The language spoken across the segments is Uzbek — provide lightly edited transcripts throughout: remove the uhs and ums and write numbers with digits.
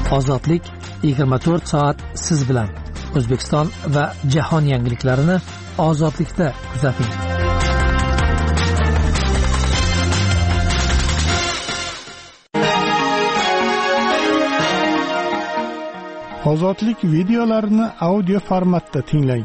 Ozodlik 24 soat siz bilan. O'zbekiston va jahon yangiliklarini ozodlikda kuzating. Ozodlik videolarini audio formatda tinglang.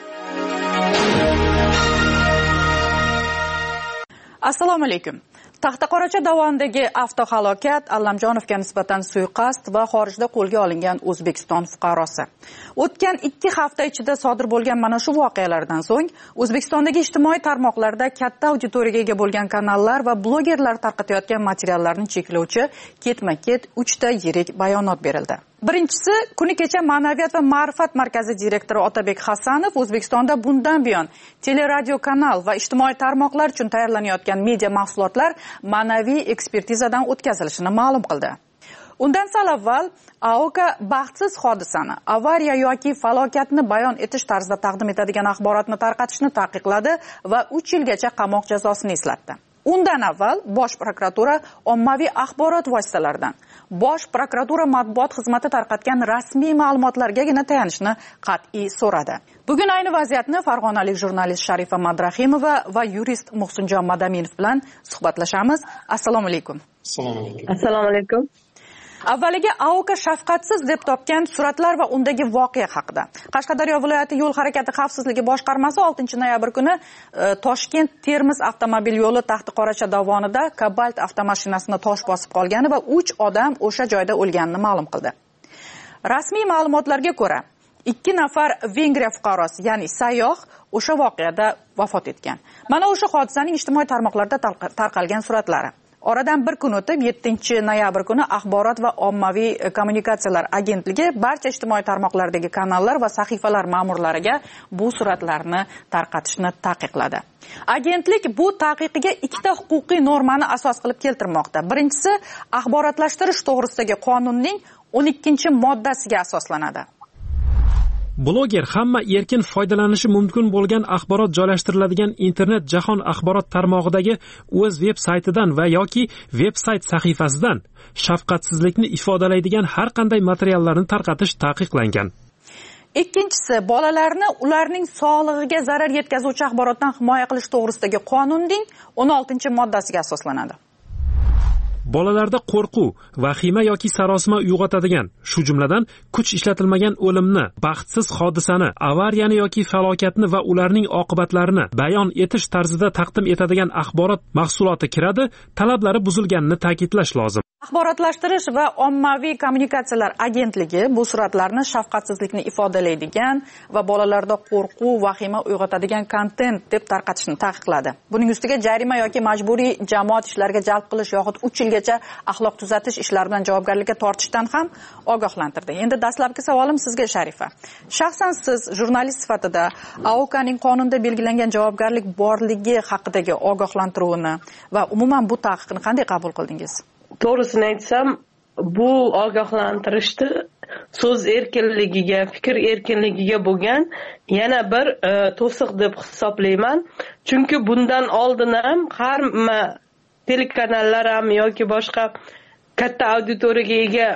Assalomu alaykum. Taxtaqoracha dovonidagi avtohalokat, Allamjonovga nisbatan suiqasd va xorijda qo'lga olingan O'zbekiston fuqarosi. O'tgan 2 hafta ichida sodir bo'lgan mana shu voqealardan so'ng O'zbekistondagi ijtimoiy tarmoqlarda katta auditoriyaga ega bo'lgan kanallar va blogerlar tarqatayotgan materiallarni cheklovchi ketma-ket 3 ta yirik bayonot berildi. Birinchisi, kuni kecha Ma'naviyat va ma'rifat markazi direktori Otabek Hasanov O'zbekistonda bundan buyon teleradio kanal va ijtimoiy tarmoqlar uchun tayyorlanayotgan media mahsulotlar ma'naviy ekspertizadan o'tkazilishini ma'lum qildi. Undan sal avval AOK baxtsiz hodisani, avariya yoki falokatni bayon etish tarzida taqdim etadigan axborotni tarqatishni taqiqladi va 3 yilgacha qamoq jazosini eslatdi. Undan avval Bosh prokuratura ommaviy axborot vositalaridan Bosh prokuratura matbuot xizmati tarqatgan rasmiy ma'lumotlargagina tayanishni qat'iy so'radi. Bugun ayni vaziyatni farg'onalik jurnalist Sharifa Madrahimova va yurist Muhsinjon Madaminov bilan suhbatlashamiz. Assalomu alaykum. Assalomu alaykum. Assalomu alaykum. Avvaliga AOK shafqatsiz deb topgan suratlar va undagi voqea haqida. Qashqadaryo viloyati yo'l harakati xavfsizligi boshqarmasi 6-noyabr kuni Toshkent-Termiz avtomobil yo'li Taxtaqoracha dovonida Cobalt avtomashinasini tosh bosib qolgani va 3 odam o'sha joyda o'lganini ma'lum qildi. Rasmiy ma'lumotlarga ko'ra, 2 nafar Vengriya fuqarosi, ya'ni sayyoh o'sha voqeada vafot etgan. Mana o'sha hodisaning ijtimoiy tarmoqlarda tarqalgan suratlari. Oradan bir kun o'tib 7-noyabr kuni Axborot va ommaviy kommunikatsiyalar agentligi barcha ijtimoiy tarmoqlardagi kanallar va sahifalar ma'murlariga bu suratlarni tarqatishni taqiqladi. Agentlik bu taqiqiga 2 ta huquqiy normani asos qilib keltirmoqda. Birinchisi, axborotlashtirish to'g'risidagi qonunning 12-moddasiga asoslanadi. Bloger hamma erkin foydalanishi mumkin bo'lgan axborot joylashtiriladigan internet jahon axborot tarmog'idagi o'z veb-saytidan va yoki veb-sayt sahifasidan shafqatsizlikni ifodalaydigan har qanday materiallarni tarqatish taqiqlangan. Ikkinchisi, bolalarni ularning sog'lig'iga zarar yetkazuvchi axborotdan himoya qilish to'g'risidagi qonunning 16-moddasiga asoslanadi. Bolalarda qo'rquv, vahima yoki sarosima uyg'otadigan, shu jumladan kuch ishlatilmagan o'limni, baxtsiz hodisani, avariyani yoki falokatni va ularning oqibatlarini bayon etish tarzida taqdim etadigan axborot mahsuloti kiradi, talablari buzilganini ta'kidlash lozim. Axborotlashtirish va ommaviy kommunikatsiyalar agentligi bu suratlarni shafqatsizlikni ifodalaydigan va bolalarda qo'rquv, vahima uyg'otadigan kontent deb tarqatishni taqiqladi. Buning ustiga jarima yoki majburiy jamoat ishlariga jalb qilish yoxud 3 yilgacha axloq tuzatish ishlari bilan javobgarlikka tortishdan ham ogohlantirdi. Endi dastlabki savolim sizga, Sharifa. Shaxsan siz jurnalist sifatida AOKning qonunda belgilangan javobgarlik borligi haqidagi ogohlantiruvini va umuman bu taqiqni qanday qabul qildingiz? To'g'risini aytsam, bu ogohlantirishni so'z erkinligiga, fikr erkinligiga bo'lgan yana bir to'siq deb hisoblayman. Chunki bundan oldin ham hamma telekanallar ham yoki boshqa katta auditoriyaga ega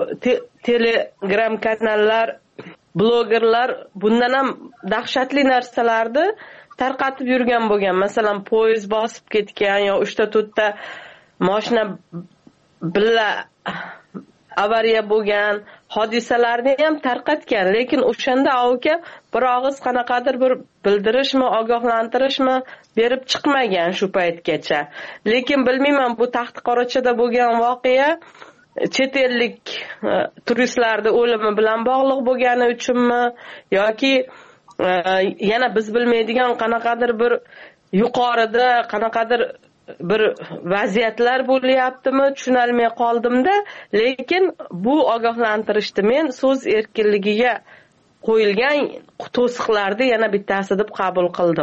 Telegram kanallar, blogerlar bundan ham dahshatli narsalarni tarqatib yurgan bo'lgan. Masalan, poyezd bosib ketgan yo 3-4 ta mashina billa avariya bo'lgan hodisalarni ham tarqatgan. Lekin o'shanda AOK bir og'iz qanaqadir bir bildirishmi, ogohlantirishmi berib chiqmagan shu paytgacha. Lekin bilmayman, bu Taxtaqorachada bo'lgan voqea chet ellik turistlarning o'limi bilan bog'liq bo'lgani uchunmi yoki yana biz bilmaydigan qanaqadir bir yuqorida qanaqadir bir vaziyatlar bo'lyaptimi, tushunolmay qoldimda. Lekin bu ogohlantirishni men so'z erkinligiga qo'yilgan to'siqlarni yana bittasi deb qabul qildim.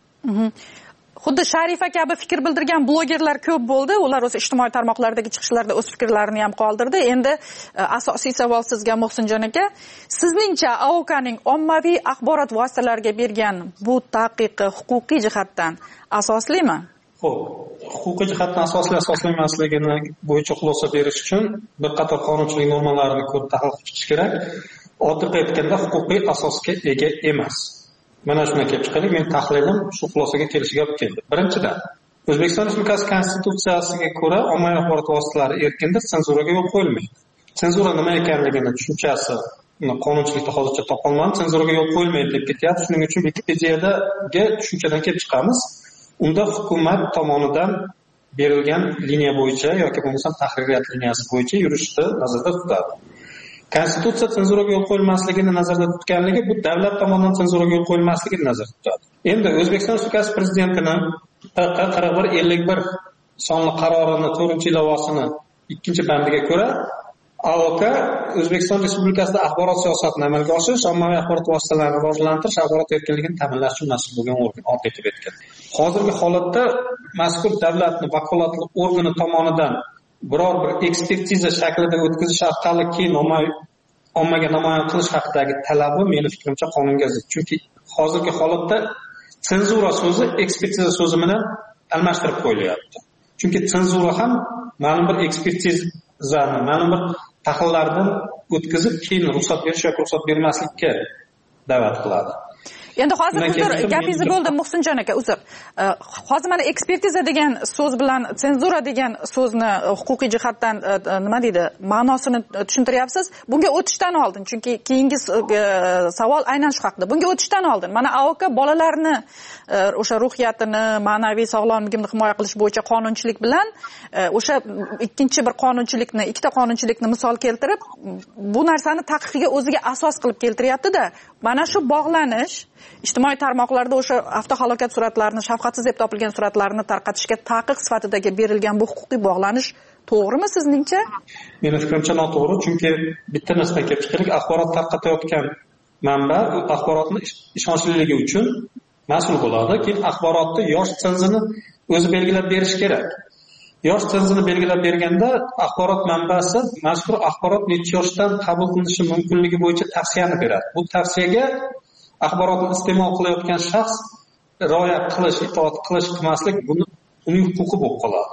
Xuddi Sharifa kabi fikr bildirgan blogerlar ko'p bo'ldi. Ular o'z ijtimoiy tarmoqlardagi chiqishlarda o'z fikrlarini ham qoldirdi. Endi asosiy savol sizga, Muhsinjon aka. Sizningcha AOKning ommaviy axborot vositalariga bergan bu taqiqi huquqiy jihatdan asoslimi? Xo'p, huquqiy jihatdan asoslanmasligini bo'yicha xulosa berish uchun bir qator qonunchilik normalarini ko'rib tahlil qilib chiqish kerak. Oddiy aytganda huquqiy asosga ega emas. Mana shunga kelib chiqaylik, men tahlilim shu xulosaga kelishiga olib keldi. Birinchidan, O'zbekiston Respublikasi Konstitutsiyasiga ko'ra ommaviy axborot vositalari erkindir, senzuraga yo'l qo'yilmaydi. Senzura nima ekanligini tushunchasi qonunchilikda hozircha topolmadim. Senzuraga yo'l qo'yilmaydi deb ketyapti. Shuning uchun Wikipediyadagi tushunchadan kelib chiqamiz. Unda hukumat tomonidan berilgan liniya bo'yicha yoki bo'lmasa tahririyat liniyasi bo'yicha yurishni nazarda tutadi. Konstitutsiya senzuraga yo'l qo'yilmasligini nazarda tutganligi bu davlat tomonidan senzuraga yo'l qo'yilmasligini nazarda tutadi. Endi O'zbekiston Respublikasi Prezidentining 4151 sonli qarorini 4-ilovasini 2-bandiga ko'ra AOK O'zbekiston Respublikasida axborot siyosatini amalga oshirish, ommaviy axborot vositalarini rivojlantirish, axborot erkinligini ta'minlash uchun mas'ul bo'lgan organ etib aytgan. Hozirgi holatda mazkur davlatning vakolatli organi tomonidan biror bir ekspertiza shaklida o'tkazish orqali keyin ommaga namoyon qilish haqidagi talabi meni fikrimcha qonunga zid. Chunki hozirgi holatda senzura so'zi ekspertiza so'zi bilan almashtirib qo'yilyapti. Chunki senzura ham ma'lum bir ekspertizani, ma'lum bir tahlillardan o'tkazib keyin ruxsat berish yoki ruxsat bermaslikka da'vat qiladi. Endi hozir gapingizni bo'ldim Muhsinjon aka, uzr. Hozir mana ekspertiza degan so'z bilan senzura degan so'zni huquqiy jihatdan nima deydi, ma'nosini tushuntiryapsiz. Bunga o'tishdan oldin, chunki keyingi savol aynan shu haqida. Bunga o'tishdan oldin mana AOK bolalarni o'sha ruhiyatini, ma'naviy sog'lomligini himoya qilish bo'yicha qonunchilik bilan o'sha ikkinchi bir qonunchilikni, ikkita qonunchilikni misol keltirib, bu narsani taqiqiga o'ziga asos qilib keltiryapti-da. Mana shu bog'lanish ijtimoiy tarmoqlarda o'sha avtohalokat suratlarini, shafqatsiz deb topilgan suratlarni tarqatishga taqiq sifatidagi berilgan bu huquqiy bog'lanish to'g'rimi sizningcha? Meni fikrimcha noto'g'ri, chunki bitta narsaga kelib chiqaylik, axborot tarqatayotgan manba axborotni ishonchliligi uchun mas'ul bo'ladi. Keyin axborotni yosh senzini o'zi belgilab berish kerak. Yosh senzini belgilab berganda axborot manbasi mazkur axborot necha yoshdan qabul qilinishi mumkinligi bo'yicha tavsiyani beradi. Bu tavsiyaga axborotni iste'mol qilayotgan shaxs rioya qilish, itoat qilmaslik uning huquqi bo'lib qoladi.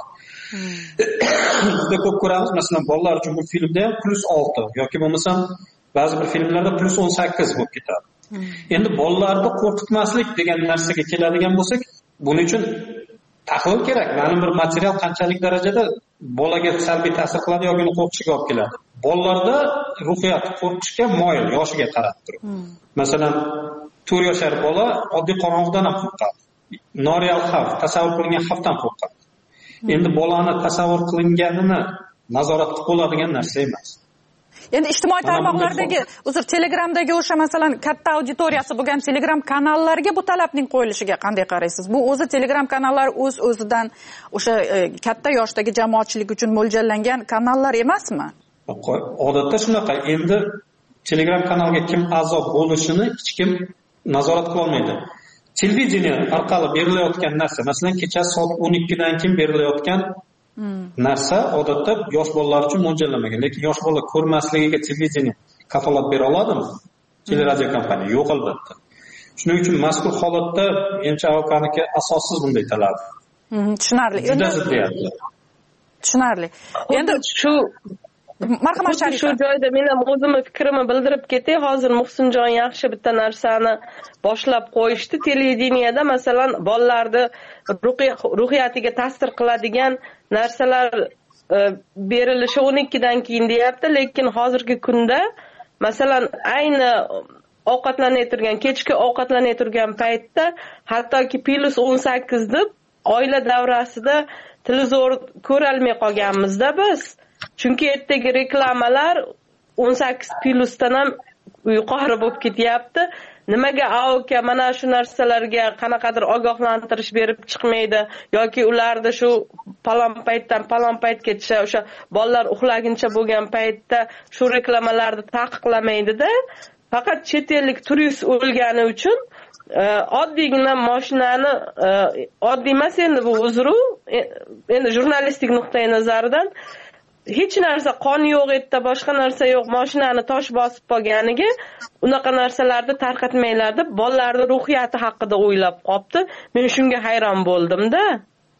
Juda ko'p ko'ramiz, masalan, bolalar uchun bu filmda ham +6 yoki bo'lmasam ba'zi bir filmlarda +18 bo'lib ketadi. Endi bolalarni qo'rqitmaslik degan narsaga keladigan bo'lsak, buning uchun tahlil kerak. Ma'lum bir material qanchalik darajada bolaga salbiy ta'sir qiladi yoki uni qo'rqishiga olib keladi. Bolalarda ruhiyat qo'rqishga moyil, yoshiga qarab turib. Masalan, 4 yoshar bola oddiy qorong'udan ham qo'rqadi. Noreal xavf, tasavvur qilingan xavfdan qo'rqadi. Endi bolani tasavvur qilinganini nazorat qilib bo'ladigan narsa emas. Endi ijtimoiy tarmoqlardagi, Telegramdagi o'sha masalan katta auditoriyasi bo'lgan Telegram kanallariga bu talabning qo'yilishiga qanday qaraysiz? Bu o'zi Telegram kanallari o'z-o'zidan o'sha katta yoshdagi jamoatchilik uchun mo'ljallangan kanallar emasmi? Odatda shunaqa. Endi Telegram kanalga kim a'zo bo'lishini hech kim nazorat qila olmaydi. Televideniya orqali berilayotgan narsa, masalan, kecha soat 12 dan keyin berilayotgan narsa odatda yosh bolalar uchun mo'ljallanmagan. Lekin yosh bola ko'rmasligiga televideniya kafolat bera oladimi? Teleradio kompaniya yo'q albatta. Shuning uchun mazkur holatda menimcha AOKniki asossiz bunday talab. Tushunarli. Tushunarli. Endi shu marhamat Sharifa. Shu joyda men ham o'zimni fikrimni bildirib ketay. Hozir Muhsinjon yaxshi bitta narsani boshlab qo'yishdi. Televideniyada masalan bolalarni ruhiyatiga ta'sir qiladigan narsalar berilishi 12 dan keyin deyapti, lekin hozirgi kunda masalan ayni kechki ovqatlanay turgan paytda hattoki +18 deb oila davrasida televizor ko'ra olmay qolganmizda biz. Chunki ertaga reklamalar 18+ dan ham yuqori bo'lib ketyapti. Nimaga AOK mana shu narsalarga qanaqadir ogohlantirish berib chiqmaydi yoki ularni shu palon paytdan palon paytgacha o'sha bolalar uxlaguncha bo'lgan paytda shu reklamalarni taqiqlamaydi-da. Faqat chet ellik turist o'lgani uchun oddiygina mashinani oddiy emas endi bu uzru, endi jurnalistik nuqtai nazaridan hech narsa qon yo'q, yerda boshqa narsa yo'q, mashinani tosh bosib qolganiga unaqa narsalarni tarqatmanglar deb bolalarning ruhiyati haqida o'ylab qopti. Men shunga hayron bo'ldim-da.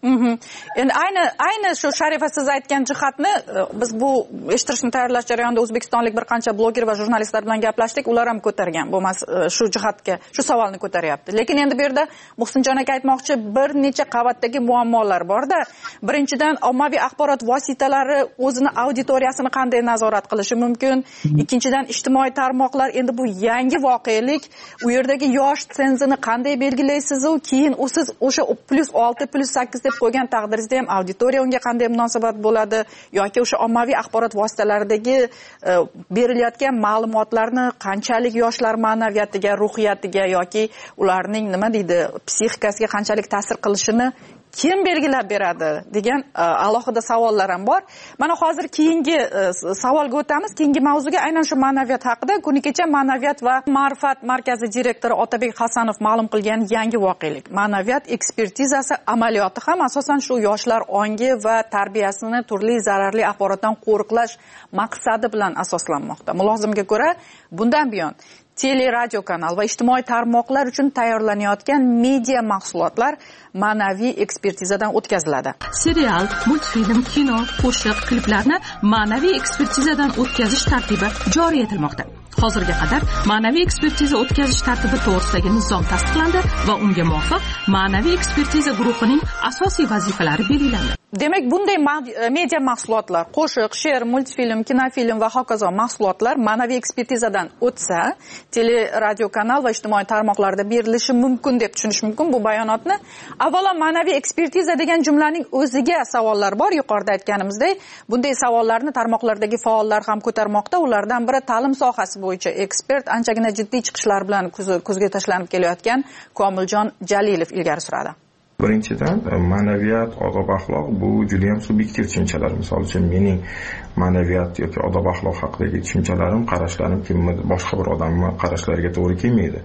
Endi ayni shu Sharifa siz aytgan jihatni biz bu eshittirishni tayyorlash jarayonida o'zbekistonlik bir qancha bloger va jurnalistlar bilan gaplashdik, ular ham ko'targan. Bo'lmas shu jihatga, shu savolni ko'taryapti. Lekin endi bu yerda Muhsinjon aka aytmoqchi, bir necha qavatdagi muammolar bor-da. Birinchidan, ommaviy axborot vositalari o'zini auditoriyasini qanday nazorat qilishi mumkin? Ikkinchidan, ijtimoiy tarmoqlar endi bu yangi voqelik, u yerdagi yosh senzini qanday belgilaysiz? Keyin siz o'sha +6 +8 deb qo'ygan taqdiringizda ham auditoriya unga qanday munosabat bo'ladi yoki o'sha ommaviy axborot vositalaridagi berilayotgan ma'lumotlarni qanchalik yoshlar ma'naviyatiga, ruhiyatiga yoki ularning nima deydi, psixikasiga qanchalik ta'sir qilishini kim belgilab beradi degan alohida savollar ham bor. Mana hozir keyingi savolga o'tamiz. Keyingi mavzuga aynan shu ma'naviyat haqida kuni kecha Ma'naviyat va ma'rifat markazi direktori Otabek Hasanov ma'lum qilgan yangi voqelik. Ma'naviyat ekspertizasi amaliyoti ham asosan shu yoshlar ongi va tarbiyasini turli zararli axborotdan qo'riqlash maqsadi bilan asoslanmoqda. Mulozimga ko'ra, bundan buyon tele, radio kanal va ijtimoiy tarmoqlar uchun tayyorlanayotgan media mahsulotlar ma'naviy ekspertizadan o'tkaziladi. Serial, multfilm, kino, qo'shiq, kliplarni ma'naviy ekspertizadan o'tkazish tartibi joriy etilmoqda. Hozirga qadar ma'naviy ekspertiza o'tkazish tartibi to'g'risidagi nizom tasdiqlandi va unga muvofiq ma'naviy ekspertiza guruhining asosiy vazifalari belgilandi. Demak, bunday media mahsulotlar, qo'shiq, she'r, multfilm, kinofilm va hokazo mahsulotlar ma'naviy ekspertizadan o'tsa, tele, radio kanal va ijtimoiy tarmoqlarda berilishi mumkin deb tushunish mumkin bu bayonotni. Avvalo, ma'naviy ekspertiza degan jumlaning o'ziga savollar bor. Yuqorida aytganimizdek, bunday savollarni tarmoqlardagi faollar ham ko'tarmoqda. Ulardan biri ta'lim sohasi bo'yicha ekspert, anchagina jiddiy chiqishlar bilan ko'zga tashlanib kelayotgan Komiljon Jalilov ilgari suradi. Birinchidan, ma'naviyat, odob axloq bu juda ham subyektiv tushunchalar. Misol uchun mening ma'naviyat yoki odob axloq haqidagi tushunchalarim, qarashlarim boshqa bir odamning qarashlariga to'g'ri kelmaydi.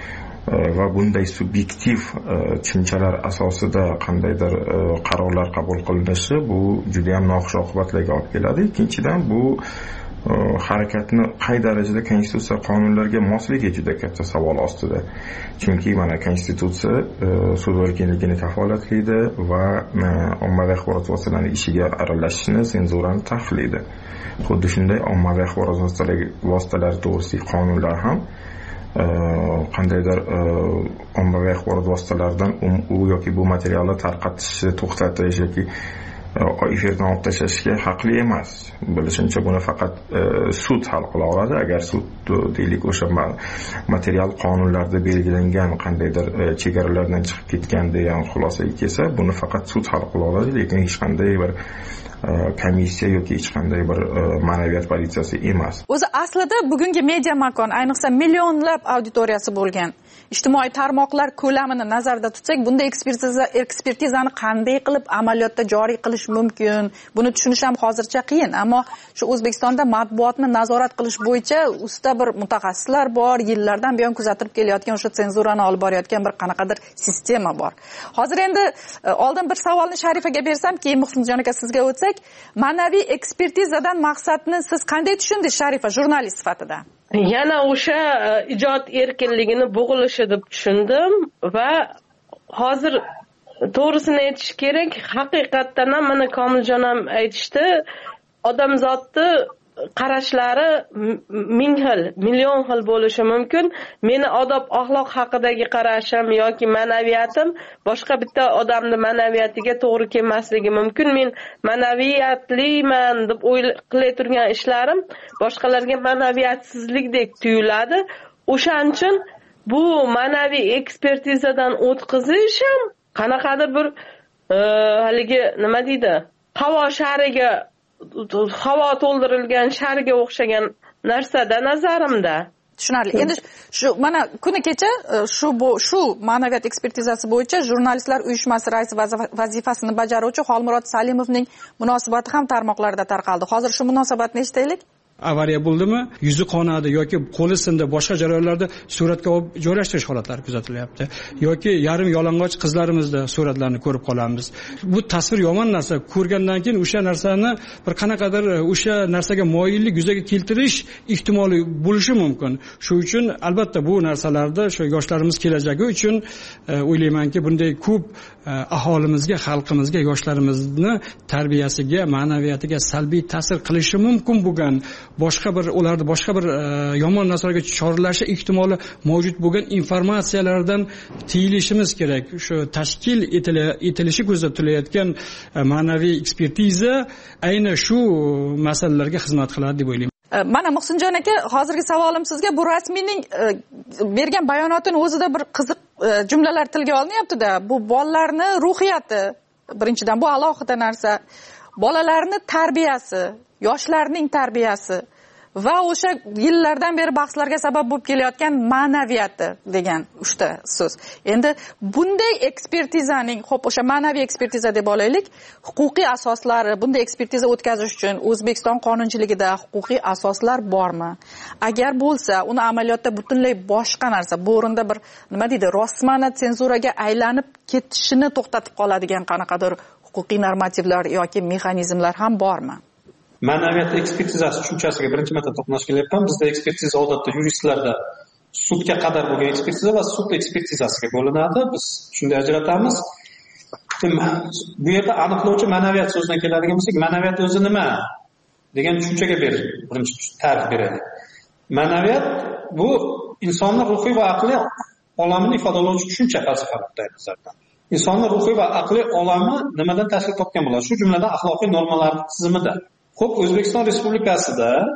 Va bunday subyektiv tushunchalar asosida qandaydir qarorlar qabul qilinishi bu juda ham noxush oqibatlarga olib keladi. Ikkinchidan, bu harakatni qay darajada konstitutsiya qonunlariga mosligi juda katta savol ostida. Chunki mana konstitutsiya sud erkinligini kafolatlaydi va ommaviy axborot vositalarining ishiga aralashishni, senzurani taqiqlaydi. Xuddi shunday ommaviy axborot vositalari to'g'risidagi qonunlar ham qandaydir ommaviy axborot vositalaridan u yoki bu materialni tarqatishni to'xtatish yoki efirdan olib tashlashga haqli emas. Bilishimcha buni faqat sud hal qila oladi. Agar sud deylik o'sha material qonunlarda belgilangan qandaydir chegaralardan chiqib ketgan degan xulosaga kelsa, buni faqat sud hal qila oladi, lekin hech qanday bir komissiya yoki hech qanday bir ma'naviyat politsiyasi emas. O'zi aslida bugungi media makon, ayniqsa millionlab auditoriyasi bo'lgan ijtimoiy tarmoqlar ko'lamini nazarda tutsak, bunday ekspertizani qanday qilib amaliyotda joriy qilish mumkin? Buni tushunish ham hozircha qiyin, ammo shu O'zbekistonda matbuotni nazorat qilish bo'yicha usta bir mutaxassislar bor, yillardan buyon kuzatib kelayotgan o'sha senzurani olib borayotgan bir qanaqadir sistema bor. Hozir endi oldin bir savolni Sharifaga bersam, keyin Muhsinjon aka sizga o'tsak, ma'naviy ekspertizadan maqsadni siz qanday tushundingiz Sharifa, jurnalist sifatida? Yana o'sha ijod erkinligini bo'g'ilishi deb tushundim va hozir to'g'risini aytish kerak, haqiqatdan ham mana Komiljon ham aytishdi, odamzodni qarashlari ming xil, million xil bo'lishi mumkin. Meni odob axloq haqidagi qarashim yoki ma'naviyatim boshqa bitta odamni ma'naviyatiga to'g'ri kelmasligi mumkin. Men ma'naviyatliman deb qilay turgan ishlarim boshqalarga ma'naviyatsizlikdek tuyuladi. O'shaning uchun bu ma'naviy ekspertizadan o'tkazish ham qanaqadir bir haligi nima deydi, havo shariga havo to'ldirilgan sharga o'xshagan narsada nazarimda. Tushunarli. Endi shu mana kuni kecha shu ma'naviyat ekspertizasi bo'yicha jurnalistlar uyushmasi raisi vazifasini bajaruvchi Xolmurod Salimovning munosabati ham tarmoqlarda tarqaldi. Hozir shu munosabatni eshitaylik. avariya bo'ldimi, yuzi qonadi yoki qo'li sindi, boshqa jarayonlarda suratga olib joylashtirish holatlari kuzatilyapti. Yoki yarim yalang'och qizlarimizda suratlarni ko'rib qolamiz. Bu tasvir yomon narsa. Ko'rgandan keyin o'sha narsani bir qanaqadir o'sha narsaga moyillik yuzaga keltirish ehtimoli bo'lishi mumkin. Shuning uchun albatta bu narsalarda shu yoshlarimiz kelajagi uchun o'ylaymanki, bunday ko'p aholimizga, xalqimizga, yoshlarimizni tarbiyasiga, ma'naviyatiga salbiy ta'sir qilishi mumkin bo'lgan, ularni boshqa bir yomon narsalarga chorlashi ehtimoli mavjud bo'lgan informatsiyalardan tiyilishimiz kerak. Shu tashkil etilishi ko'zda tutilayotgan ma'naviy ekspertiza ayni shu masalalarga xizmat qiladi deb o'ylayman. Mana Muhsinjon aka, hozirgi savolim sizga, bu rasmiyning bergan bayonotini o'zida bir qiziq jumlalar tilga olinyapti-da. Bu bolalarni ruhiyati, birinchidan bu alohida narsa. Bolalarni tarbiyasi, yoshlarning tarbiyasi va o'sha yillardan beri bahslarga sabab bo'lib kelayotgan ma'naviyati degan 3 ta so'z. Endi bunday ekspertizaning, xo'p, o'sha ma'naviy ekspertiza deb olaylik, huquqiy asoslari, bunday ekspertiza o'tkazish uchun O'zbekiston qonunchiligida huquqiy asoslar bormi? Agar bo'lsa, uni amaliyotda butunlay boshqa narsa, bu o'rinda bir nima deydi, rostmana senzuraga aylanib ketishini to'xtatib qoladigan qanaqadir huquqiy normativlar yoki mexanizmlar ham bormi? Ma'naviyat ekspertizasi tushunchasiga birinchi marta to'qnash kelyapman. Bizda ekspertiza odatda yuristlarda sudga qadar bo'lgan ekspertiza va sud ekspertizasiga bo'linadi. Biz shunday ajratamiz. Bu yerda aniqlovchi ma'naviyat so'zidan keladigan bo'lsak, ma'naviyat o'zi nima degan tushunchaga birinchi ta'rif beraylik. Ma'naviyat bu insonning ruhiy va aqliy olamini ifodalovchi tushuncha falsafaviy nazardan. Insonning ruhiy va aqliy olami nimadan tashkil topgan bo'ladi? Shu jumladan axloqiy normalar tizimida. Xo'p, O'zbekiston Respublikasi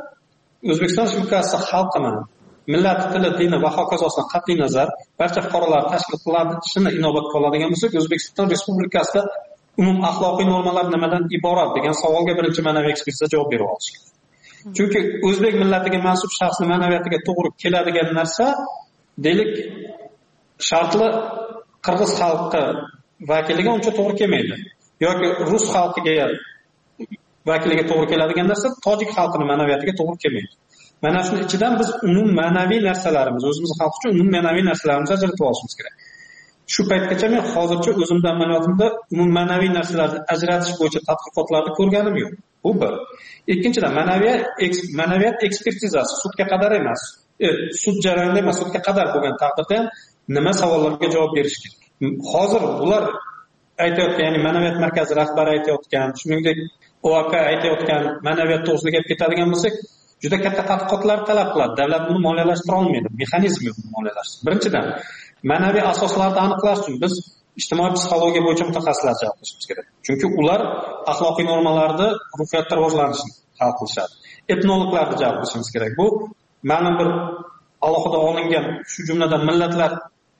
xalqini, millati, tili, dini va hokazosidan qat'iy nazar barcha fuqarolar tashkil qilinishini inobatga oladigan bo'lsak, O'zbekiston Respublikasida umum axloqiy normalar nimadan iborat degan savolga birinchi ma'naviy ekspertiza javob berib olishi kerak. Chunki o'zbek millatiga mansub shaxsning ma'naviyatiga to'g'ri keladigan narsa, deylik, shartli qirg'iz xalqi vakiliga uncha to'g'ri kelmaydi. Yoki rus xalqiga vakiliga to'g'ri keladigan narsa tojik xalqining ma'naviyatiga to'g'ri kelmaydi. Mana shuning ichidan biz umum ma'naviy narsalarimiz, o'zimiz xalq uchun umum ma'naviy narsalarimizni ajratib olishimiz kerak. Shu paytgacha men hozircha o'zimda amaliyotimda umum ma'naviy narsalarni ajratish bo'yicha tadqiqotlarni ko'rganim yo'q. Bu bir. Ikkinchidan ma'naviyat ekspertizasi sudga qadar emas, sud jarayonida emas, sudga qadar bo'lgan taqdirda ham nima savollarga javob berish kerak. Hozir ular aytayotgan, ya'ni ma'naviyat markazi rahbari aytayotgan, shuningdek OAK aytayotgan ma'naviyat to'g'risida gap ketadigan bo'lsak, juda katta tadqiqotlar talab qiladi. Davlat buni moliyalashtira olmaydi. Mexanizm yo'q moliyalashtirish. Birinchidan, ma'naviy asoslarni aniqlash uchun biz ijtimoiy psixologiya bo'yicha mutaxassislar jalb qilishimiz kerak. Chunki ular axloqiy normalarni ruhiyatda rivojlanishini hal qilishadi. Etnologlarni jalb qilishimiz kerak. Bu ma'lum bir alohida olingan, shu jumladan millatlarni